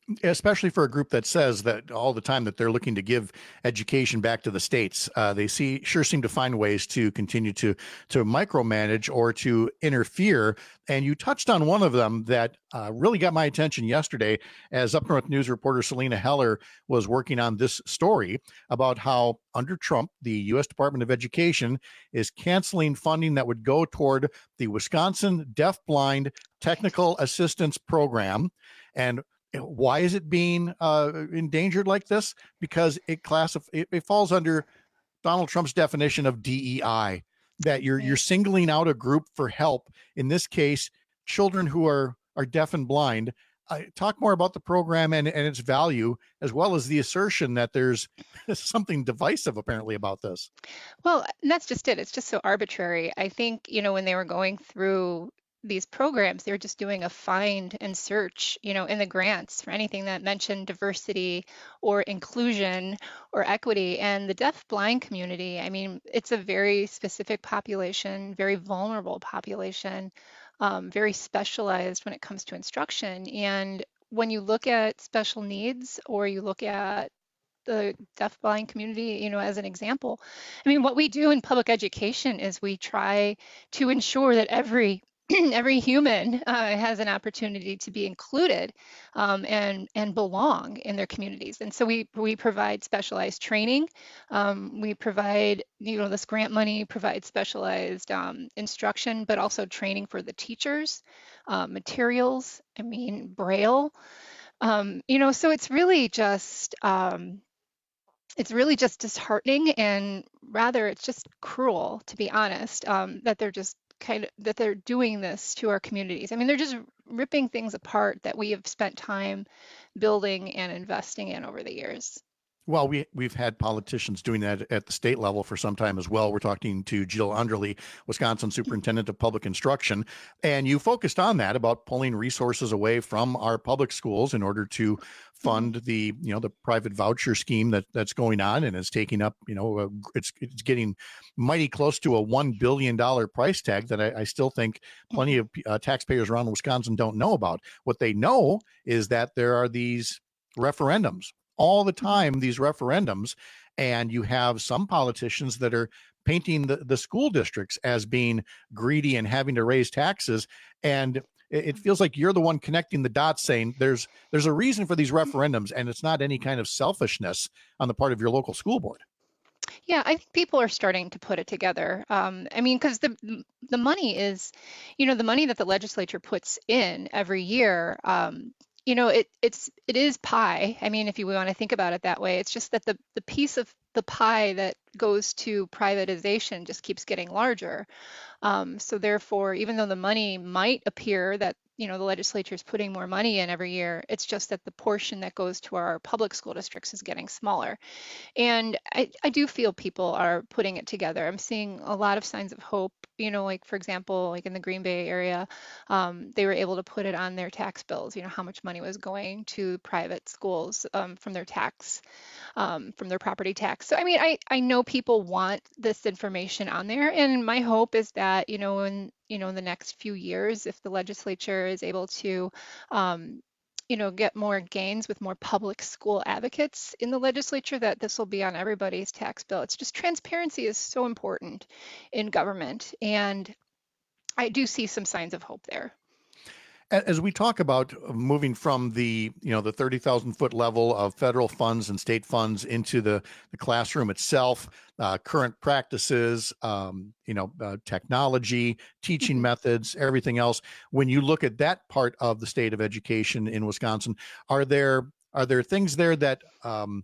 especially for a group that says that all the time that they're looking to give education back to the states. Uh, they see sure seem to find ways to continue to to micromanage or to interfere. And you touched on one of them that uh, really got my attention yesterday, as Up North News reporter Selena Heller was working on this story about how under Trump, the U S Department of Education is canceling funding that would go toward the Wisconsin Deafblind Technical Assistance Program. And why is it being uh, endangered like this? Because it classif- it, it falls under Donald Trump's definition of D E I, that you're you're singling out a group for help. In this case, children who are are deaf and blind. Uh, talk more about the program and, and its value, as well as the assertion that there's something divisive apparently about this. Well, and that's just it. It's just so arbitrary. I think, you know, when they were going through these programs, they were just doing a find and search, you know, in the grants for anything that mentioned diversity or inclusion or equity. And the deaf blind community, I mean, it's a very specific population, very vulnerable population, um, very specialized when it comes to instruction. And when you look at special needs, or you look at the deaf blind community, you know, as an example, I mean, what we do in public education is we try to ensure that every every human uh, has an opportunity to be included um, and and belong in their communities. And so we we provide specialized training. Um, we provide, you know, this grant money provides specialized um, instruction, but also training for the teachers, uh, materials. I mean, Braille. Um, you know, so it's really just um, it's really just disheartening, and rather it's just cruel, to be honest, um, that they're just kind of that they're doing this to our communities. I mean, they're just ripping things apart that we have spent time building and investing in over the years. Well, we, we've had politicians doing that at the state level for some time as well. We're talking to Jill Underly, Wisconsin Superintendent of Public Instruction, and you focused on that about pulling resources away from our public schools in order to fund the, you know, the private voucher scheme that that's going on, and is taking up, you know, a, it's it's getting mighty close to a one billion dollars price tag that I, I still think plenty of uh, taxpayers around Wisconsin don't know about. What they know is that there are these referendums all the time, these referendums, and you have some politicians that are painting the, the school districts as being greedy and having to raise taxes. And it, it feels like you're the one connecting the dots, saying there's there's a reason for these referendums, and it's not any kind of selfishness on the part of your local school board. Yeah, I think people are starting to put it together. Um, I mean, because the the money is, you know, the money that the legislature puts in every year. Um, You know, it it's it is pie. I mean, if you want to think about it that way, it's just that the the piece of the pie that goes to privatization just keeps getting larger. Um, so therefore, even though the money might appear that, you know, the legislature is putting more money in every year, it's just that the portion that goes to our public school districts is getting smaller. And I, I do feel people are putting it together. I'm seeing a lot of signs of hope. You know, like, for example, like in the Green Bay area, um, they were able to put it on their tax bills, you know, how much money was going to private schools um, from their tax, um, from their property tax. So, I mean, I, I know people want this information on there. And my hope is that, you know, in, you know, in the next few years, if the legislature is able to, um, you know, get more gains with more public school advocates in the legislature, that this will be on everybody's tax bill. It's just transparency is so important in government. And I do see some signs of hope there. As we talk about moving from the, you know, the thirty thousand foot level of federal funds and state funds into the, the classroom itself, uh, current practices, um, you know, uh, technology, teaching mm-hmm. methods, everything else. When you look at that part of the state of education in Wisconsin, are there are there things there that um,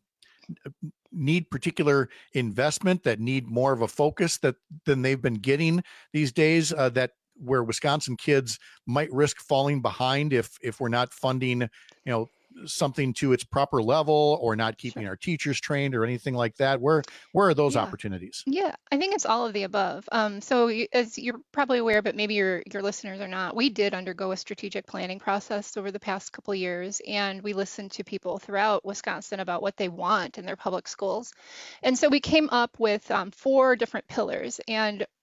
need particular investment, that need more of a focus that than they've been getting these days, uh, that where Wisconsin kids might risk falling behind if if we're not funding, you know, something to its proper level, or not keeping sure. our teachers trained or anything like that? Where where are those yeah. opportunities? Yeah, I think it's all of the above. Um, so you, as you're probably aware, but maybe your your listeners are not, we did undergo a strategic planning process over the past couple of years, and we listened to people throughout Wisconsin about what they want in their public schools. And so we came up with um, four different pillars. And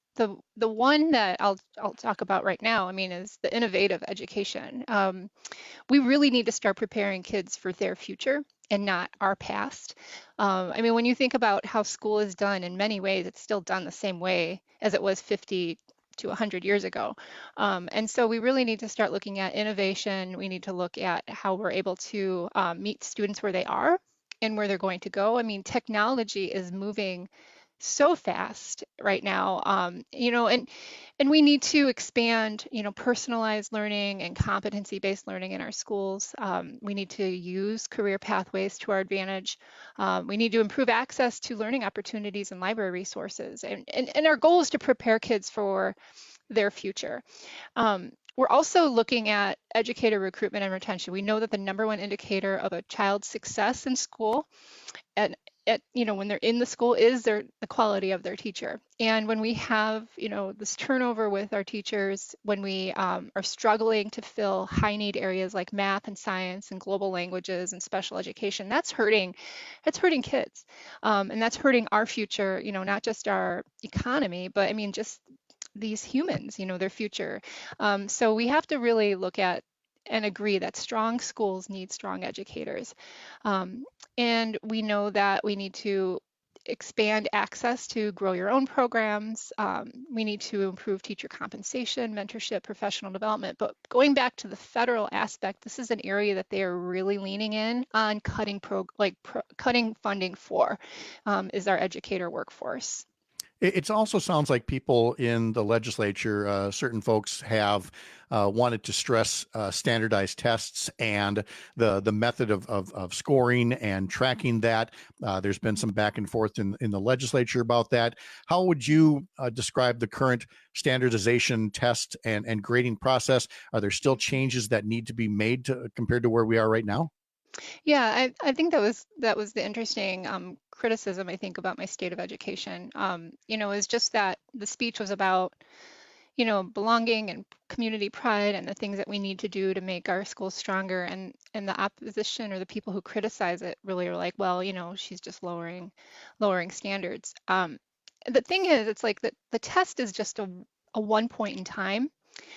the the one that I'll I'll talk about right now, I mean, is the innovative education. Um, we really need to start preparing kids for their future and not our past. Um, I mean, when you think about how school is done, in many ways, it's still done the same way as it was fifty to one hundred years ago. Um, and so we really need to start looking at innovation. We need to look at how we're able to um, meet students where they are and where they're going to go. I mean, technology is moving so fast right now, um, you know, and and we need to expand, you know, personalized learning and competency-based learning in our schools. Um, we need to use career pathways to our advantage. Um, we need to improve access to learning opportunities and library resources. And, and, and our goal is to prepare kids for their future. Um, we're also looking at educator recruitment and retention. We know that the number one indicator of a child's success in school and at, you know, when they're in the school is their the quality of their teacher. And when we have, you know, this turnover with our teachers, when we um, are struggling to fill high need areas like math and science and global languages and special education, that's hurting, it's hurting kids. Um, and that's hurting our future, you know, not just our economy, but I mean, just these humans, you know, their future. Um, so we have to really look at and agree that strong schools need strong educators. Um, and we know that we need to expand access to grow your own programs. Um, we need to improve teacher compensation, mentorship, professional development. But going back to the federal aspect, this is an area that they are really leaning in on cutting pro, like pro, cutting funding for, um, is our educator workforce. It also sounds like people in the legislature, uh, certain folks have uh, wanted to stress uh, standardized tests and the the method of, of, of scoring and tracking that. Uh, there's been some back and forth in, in the legislature about that. How would you uh, describe the current standardization test and, and grading process? Are there still changes that need to be made to, compared to where we are right now? Yeah, I, I think that was that was the interesting um, criticism, I think, about my state of education. Um, you know, is just that the speech was about, you know, belonging and community pride and the things that we need to do to make our schools stronger. And and the opposition or the people who criticize it really are like, well, you know, she's just lowering lowering standards. Um, the thing is, it's like the, the test is just a, a one point in time.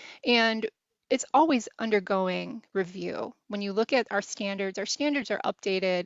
And it's always undergoing review. When you look at our standards, our standards are updated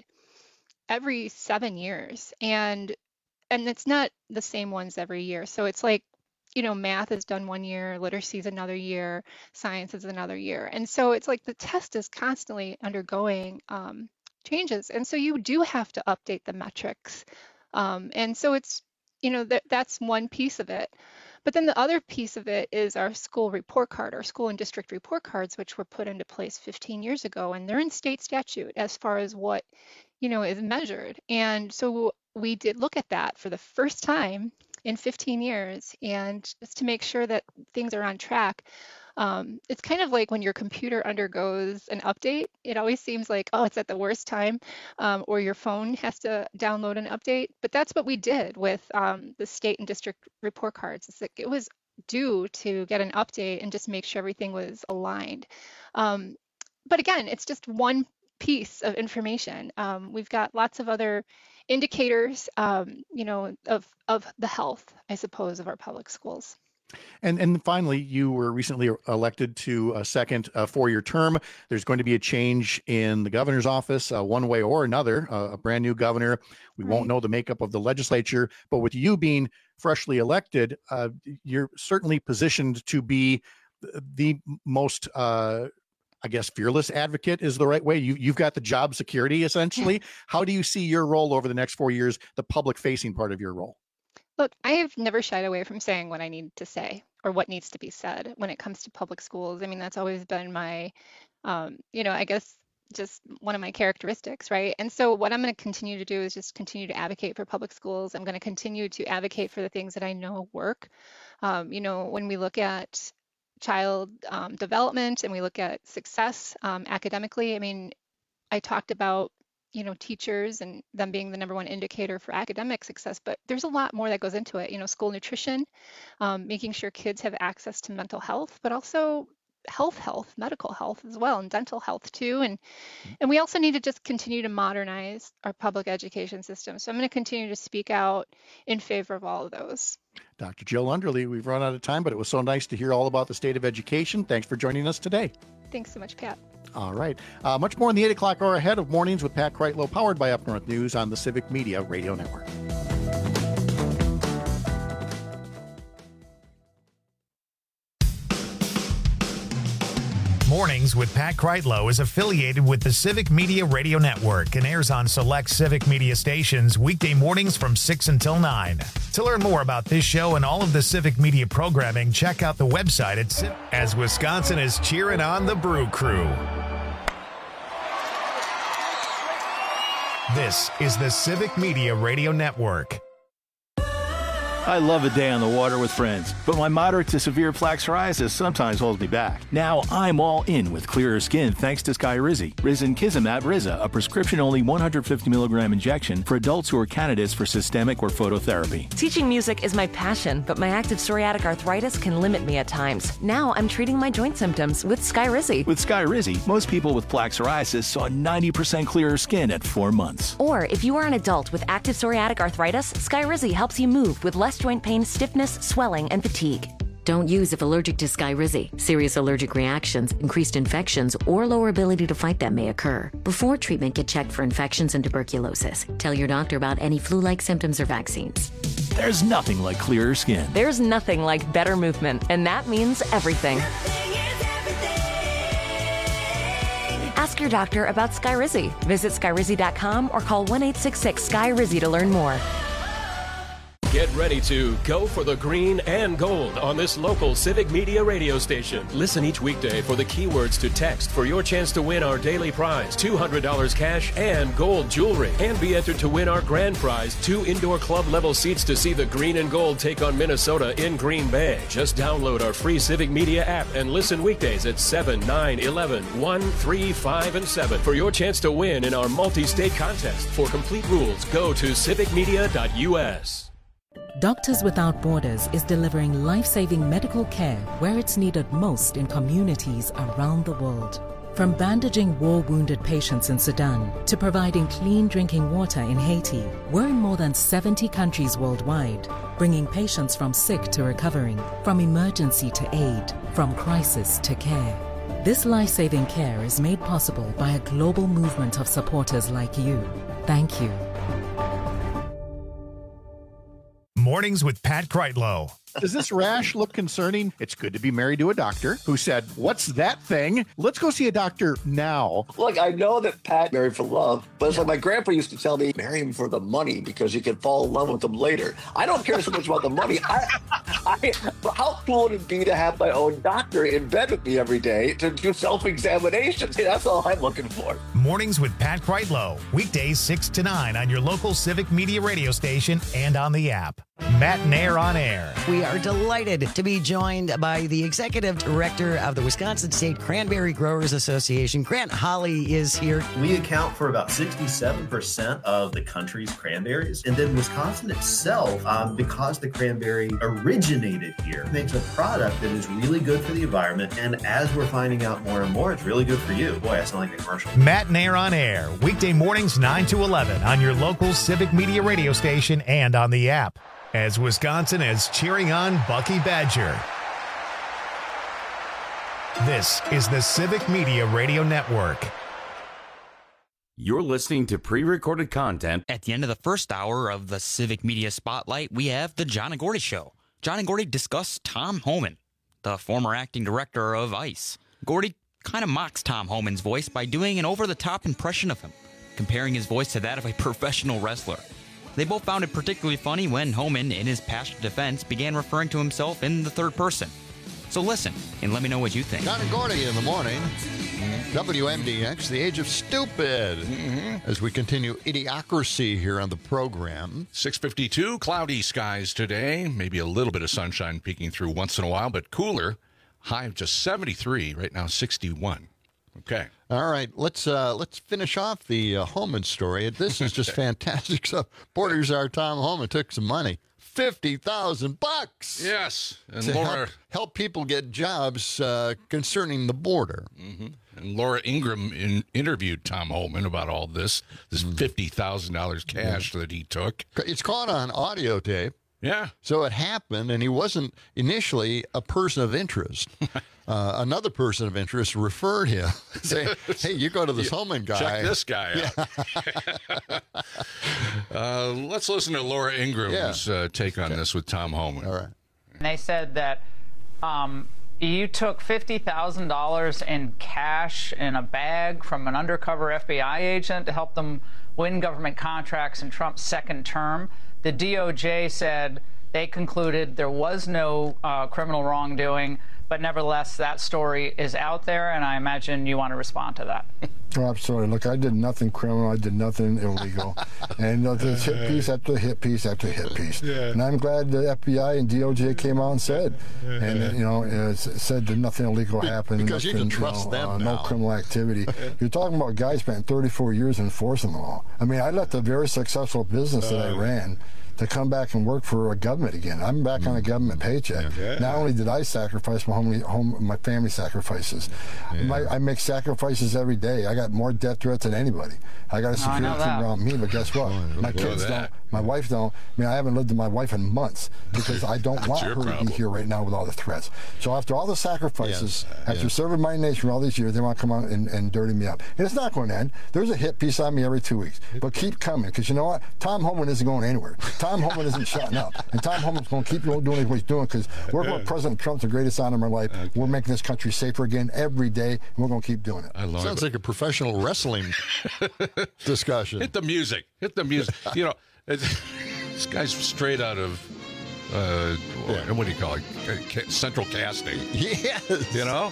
every seven years, and and it's not the same ones every year. So it's like, you know, math is done one year, literacy is another year, science is another year, and so it's like the test is constantly undergoing um, changes, and so you do have to update the metrics, um, and so it's, you know, that that's one piece of it. But then the other piece of it is our school report card, our school and district report cards, which were put into place fifteen years ago, and they're in state statute as far as what, you know, is measured. And so we did look at that for the first time in fifteen years, and just to make sure that things are on track. Um, it's kind of like when your computer undergoes an update, it always seems like, oh, it's at the worst time, um, or your phone has to download an update. But that's what we did with um, the state and district report cards. It's like it was due to get an update and just make sure everything was aligned. Um, but again, it's just one piece of information. Um, we've got lots of other indicators, um, you know, of, of the health, I suppose, of our public schools. And and finally, you were recently elected to a second uh, four-year term. There's going to be a change in the governor's office, uh, one way or another, uh, a brand new governor. We right. won't know the makeup of the legislature, but with you being freshly elected, uh, you're certainly positioned to be the most, uh, I guess, fearless advocate is the right way. You, you've got the job security, essentially. How do you see your role over the next four years, the public-facing part of your role? Look, I have never shied away from saying what I need to say or what needs to be said when it comes to public schools. I mean, that's always been my, um, you know, I guess just one of my characteristics, right? And so what I'm going to continue to do is just continue to advocate for public schools. I'm going to continue to advocate for the things that I know work. Um, you know, when we look at child um, development and we look at success um, academically, I mean, I talked about, you know, teachers and them being the number one indicator for academic success, but there's a lot more that goes into it. You know, school nutrition, um, making sure kids have access to mental health, but also health health, medical health as well, and dental health too. And and we also need to just continue to modernize our public education system. So I'm going to continue to speak out in favor of all of those. Doctor Jill Underly, we've run out of time, but it was so nice to hear all about the state of education. Thanks for joining us today. Thanks so much, Pat. All right. Uh, much more in the eight o'clock hour ahead of Mornings with Pat Kreitlow, powered by Up North News on the Civic Media Radio Network. Mornings with Pat Kreitlow is affiliated with the Civic Media Radio Network and airs on select Civic Media stations weekday mornings from six until nine. To learn more about this show and all of the Civic Media programming, check out the website at Civ- as Wisconsin is cheering on the Brew Crew. This is the Civic Media Radio Network. I love a day on the water with friends, but my moderate to severe plaque psoriasis sometimes holds me back. Now I'm all in with clearer skin thanks to Skyrizi. Risankizumab Riza, a prescription-only one hundred fifty milligram injection for adults who are candidates for systemic or phototherapy. Teaching music is my passion, but my active psoriatic arthritis can limit me at times. Now I'm treating my joint symptoms with Skyrizi. With Skyrizi, most people with plaque psoriasis saw ninety percent clearer skin at four months. Or if you are an adult with active psoriatic arthritis, Skyrizi helps you move with less joint pain, stiffness, swelling, and fatigue. Don't use if allergic to Skyrizi. Serious allergic reactions, increased infections, or lower ability to fight them may occur. Before treatment, get checked for infections and tuberculosis. Tell your doctor about any flu-like symptoms or vaccines. There's nothing like clearer skin. There's nothing like better movement, and that means everything. Ask your doctor about Skyrizi. Visit Skyrizi dot com or call one eight six six S K Y R I Z I to learn more. Get ready to go for the green and gold on this local Civic Media radio station. Listen each weekday for the keywords to text for your chance to win our daily prize, two hundred dollars cash and gold jewelry. And be entered to win our grand prize, two indoor club level seats to see the green and gold take on Minnesota in Green Bay. Just download our free Civic Media app and listen weekdays at seven, nine, eleven, one, three, five, and seven for your chance to win in our multi-state contest. For complete rules, go to civic media dot U S. Doctors Without Borders is delivering life-saving medical care where it's needed most in communities around the world. From bandaging war-wounded patients in Sudan to providing clean drinking water in Haiti, we're in more than seventy countries worldwide, bringing patients from sick to recovering, from emergency to aid, from crisis to care. This life-saving care is made possible by a global movement of supporters like you. Thank you. Mornings with Pat Kreitlow. Does this rash look concerning? It's good to be married to a doctor who said, "What's that thing? Let's go see a doctor now." Look, I know that Pat married for love, but it's like my grandpa used to tell me, marry him for the money because you can fall in love with him later. I don't care so much about the money. I, I, how cool would it be to have my own doctor in bed with me every day to do self-examinations? Hey, that's all I'm looking for. Mornings with Pat Kreitlow. Weekdays six to nine on your local Civic Media radio station and on the app. Matt Nair on air. We are delighted to be joined by the executive director of the Wisconsin State Cranberry Growers Association. Grant Holly is here. We account for about sixty-seven percent of the country's cranberries. And then Wisconsin itself, um, because the cranberry originated here, makes a product that is really good for the environment. And as we're finding out more and more, it's really good for you. Boy, I sound like a commercial. Matt Nair on air. Weekday mornings nine to eleven on your local Civic Media radio station and on the app. As Wisconsin is cheering on Bucky Badger. This is the Civic Media Radio Network. You're listening to pre-recorded content. At the end of the first hour of the Civic Media Spotlight, we have the John and Gordy Show. John and Gordy discuss Tom Homan, the former acting director of ICE. Gordy kind of mocks Tom Homan's voice by doing an over-the-top impression of him, comparing his voice to that of a professional wrestler. They both found it particularly funny when Homan, in his passionate defense, began referring to himself in the third person. So listen, and let me know what you think. John and Gordy in the morning. Mm-hmm. W M D X, the age of stupid. Mm-hmm. As we continue Idiocracy here on the program. six fifty-two, cloudy skies today. Maybe a little bit of sunshine peeking through once in a while, but cooler. High of just seventy-three, right now sixty-one. Okay. All right, let's uh, let's finish off the uh, Homan story. This is just fantastic stuff. Borders our Tom Homan took some money. fifty thousand bucks. Yes. And to Laura help, help people get jobs uh, concerning the border. Mm-hmm. And Laura Ingraham in, interviewed Tom Homan about all this, this fifty thousand dollars cash that he took. It's caught on audio tape. Yeah. So it happened, and he wasn't initially a person of interest. Uh, another person of interest referred him, saying, hey, you go to this Homan guy. Check this guy out. uh, let's listen to Laura Ingram's Yeah. uh, take on this with Tom Homan. All right. And they said that um, you took fifty thousand dollars in cash in a bag from an undercover F B I agent to help them win government contracts in Trump's second term. The D O J said they concluded there was no uh, criminal wrongdoing, but nevertheless, that story is out there, and I imagine you want to respond to that. Oh, absolutely. Look, I did nothing criminal. I did nothing illegal. And uh, there's hit piece after hit piece after hit piece. Yeah. And I'm glad the F B I and D O J came out and said, yeah. and, you know, uh, said that nothing illegal happened. Because nothing, you can trust you know, them uh, now. No criminal activity. You're talking about guys spent thirty-four years enforcing the law. I mean, I left a very successful business that I ran to come back and work for a government again. I'm back mm. on a government paycheck. Yeah. Not only did I sacrifice my home, home my family sacrifices, yeah. my, I make sacrifices every day. I got more death threats than anybody. I got a security oh, team around me, but guess what? Oh, my kids don't. My wife don't. I mean, I haven't lived with my wife in months because I don't want her problem. to be here right now with all the threats. So after all the sacrifices, yes. after yeah. serving my nation for all these years, they want to come out and, and dirty me up. And it's not going to end. There's a hit piece on me every two weeks. But keep coming, because you know what? Tom Homan isn't going anywhere. Tom Homan isn't shutting up. And Tom Homan's going to keep doing what he's doing, because we're yeah. President Trump's the greatest honor of my life. Okay. We're making this country safer again every day, and we're going to keep doing it. I love Sounds it. like a professional wrestling discussion. Hit the music. Hit the music. You know, this guy's straight out of, uh, yeah. what do you call it? Central Casting. Yes. You know?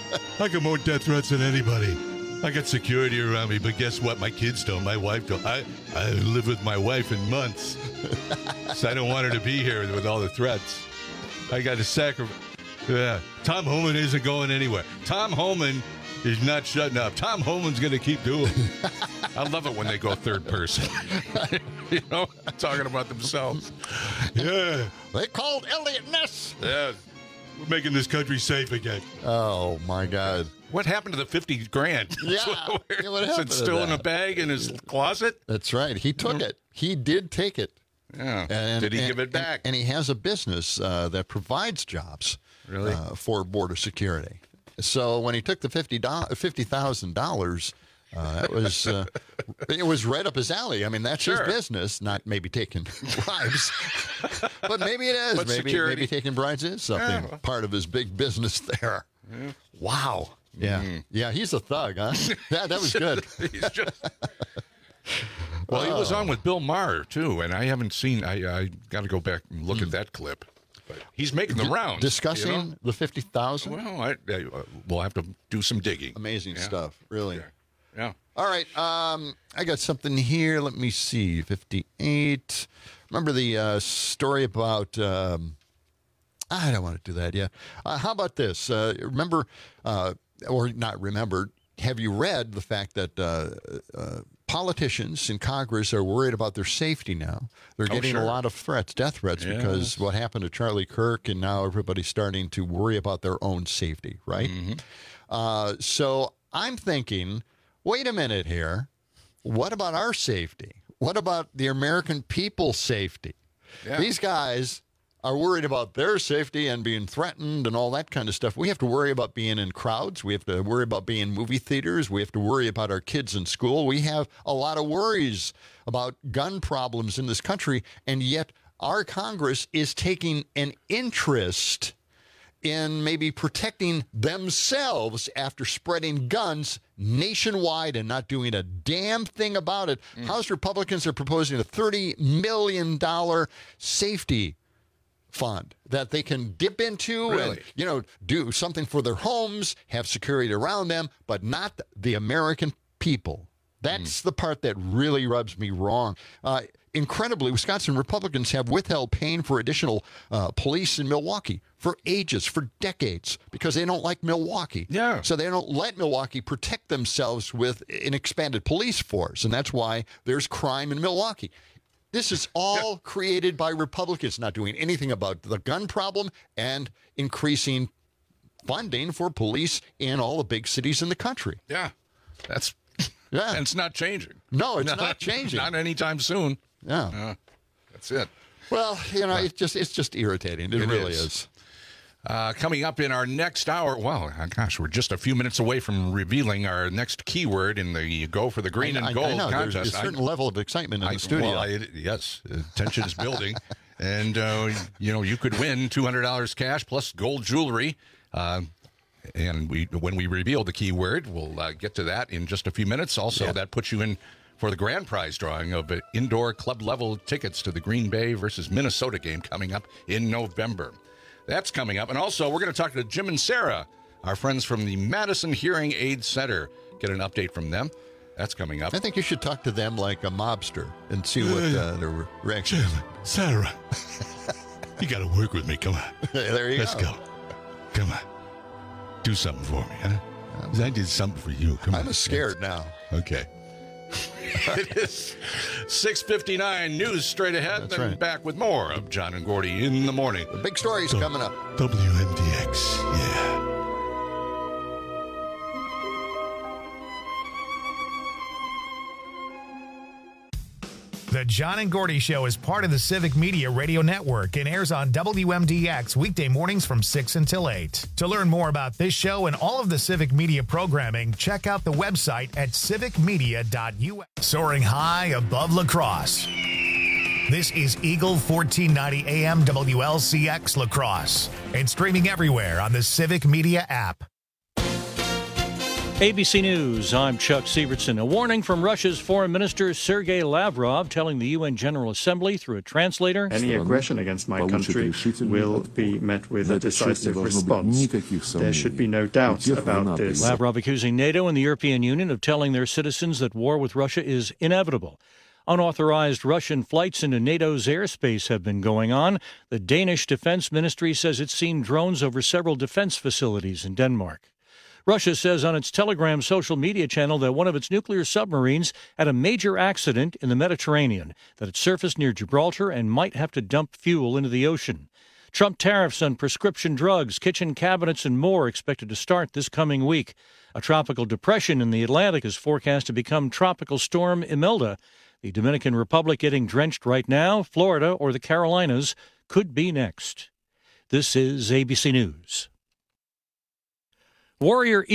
I got more death threats than anybody. I got security around me, but guess what? My kids don't. My wife don't. I, I live with my wife in months. So I don't want her to be here with all the threats. I got to sacrifice. Yeah. Tom Homan isn't going anywhere. Tom Homan is not shutting up. Tom Homan's going to keep doing it. I love it when they go third person. You know, talking about themselves. Yeah. They called Elliot Ness. Yeah. We're making this country safe again. Oh, my God. What happened to the fifty grand? Yeah. yeah what Is it still in a bag in his closet? That's right. He took mm-hmm. it. He did take it. Yeah. And, did he and, give it back? And, and he has a business uh, that provides jobs really? uh, for border security. So when he took the fifty thousand dollars, uh, that was uh, it was right up his alley. I mean, that's sure. his business, not maybe taking bribes, but maybe it is. But maybe security. maybe taking bribes is something yeah. part of his big business there. Yeah. Wow. Yeah, mm. yeah, he's a thug, huh? Yeah, that was good. He's just. Well, he was on with Bill Maher too, and I haven't seen. I I got to go back and look mm. at that clip. But he's making the rounds. Discussing you know? the fifty thousand? Well, I, I, uh, we'll have to do some digging. Amazing yeah. stuff, really. Yeah. yeah. All right. Um, I got something here. Let me see. fifty-eight. Remember the uh, story about... Um, I don't want to do that yet. Uh, how about this? Uh, remember, uh, or not remember, have you read the fact that uh, uh, politicians in Congress are worried about their safety now? They're getting oh, sure. a lot of threats, death threats, yes. because what happened to Charlie Kirk, and now everybody's starting to worry about their own safety, right? Mm-hmm. Uh, so I'm thinking, wait a minute here. What about our safety? What about the American people's safety? Yeah. These guys are worried about their safety and being threatened and all that kind of stuff. We have to worry about being in crowds. We have to worry about being in movie theaters. We have to worry about our kids in school. We have a lot of worries about gun problems in this country, and yet our Congress is taking an interest in maybe protecting themselves after spreading guns nationwide and not doing a damn thing about it. Mm. House Republicans are proposing a thirty million dollars safety fund that they can dip into really? and, you know, do something for their homes, have security around them, but not the American people. That's mm. the part that really rubs me wrong. Uh, incredibly, Wisconsin Republicans have withheld paying for additional uh, police in Milwaukee for ages, for decades, because they don't like Milwaukee. Yeah. So they don't let Milwaukee protect themselves with an expanded police force, and that's why there's crime in Milwaukee. This is all created by Republicans not doing anything about the gun problem and increasing funding for police in all the big cities in the country. Yeah, that's yeah, and it's not changing. No, it's not, not changing. Not anytime soon. Yeah, uh, that's it. Well, you know, it's just it's just irritating. It, it really is. is. Uh, coming up in our next hour, well, gosh, we're just a few minutes away from revealing our next keyword in the Go for the Green I, and Gold I know. contest. There's a certain I, level of excitement in I, the studio. Well, I, yes, uh, tension is building. And, uh, you know, you could win two hundred dollars cash plus gold jewelry. Uh, and we, when we reveal the keyword, we'll uh, get to that in just a few minutes. Also, yeah. that puts you in for the grand prize drawing of uh, indoor club-level tickets to the Green Bay versus Minnesota game coming up in November. That's coming up. And also, we're going to talk to Jim and Sarah, our friends from the Madison Hearing Aid Center. Get an update from them. That's coming up. I think you should talk to them like a mobster and see what uh, their reaction is. Jim, Sarah, you got to work with me. Come on. There you Let's go. go. Come on. Do something for me, huh? 'Cause I did something for you. Come I'm on. scared now. Okay. It is six fifty-nine, news straight ahead. That's then right. back with more of John and Gordy in the morning. The big stories so, coming up. W M D X, yeah. The John and Gordy Show is part of the Civic Media Radio Network and airs on W M D X weekday mornings from six until eight. To learn more about this show and all of the Civic Media programming, check out the website at civic media dot U S. Soaring high above La Crosse. This is Eagle fourteen ninety A M W L C X La Crosse and streaming everywhere on the Civic Media app. A B C News, I'm Chuck Sievertson. A warning from Russia's Foreign Minister Sergei Lavrov telling the U N General Assembly through a translator. Any aggression against my country will be met with a decisive response. There should be no doubt about this. Lavrov accusing NATO and the European Union of telling their citizens that war with Russia is inevitable. Unauthorized Russian flights into NATO's airspace have been going on. The Danish Defense Ministry says it's seen drones over several defense facilities in Denmark. Russia says on its Telegram social media channel that one of its nuclear submarines had a major accident in the Mediterranean, that it surfaced near Gibraltar and might have to dump fuel into the ocean. Trump tariffs on prescription drugs, kitchen cabinets, and more expected to start this coming week. A tropical depression in the Atlantic is forecast to become Tropical Storm Imelda. The Dominican Republic getting drenched right now. Florida or the Carolinas could be next. This is A B C News. Warrior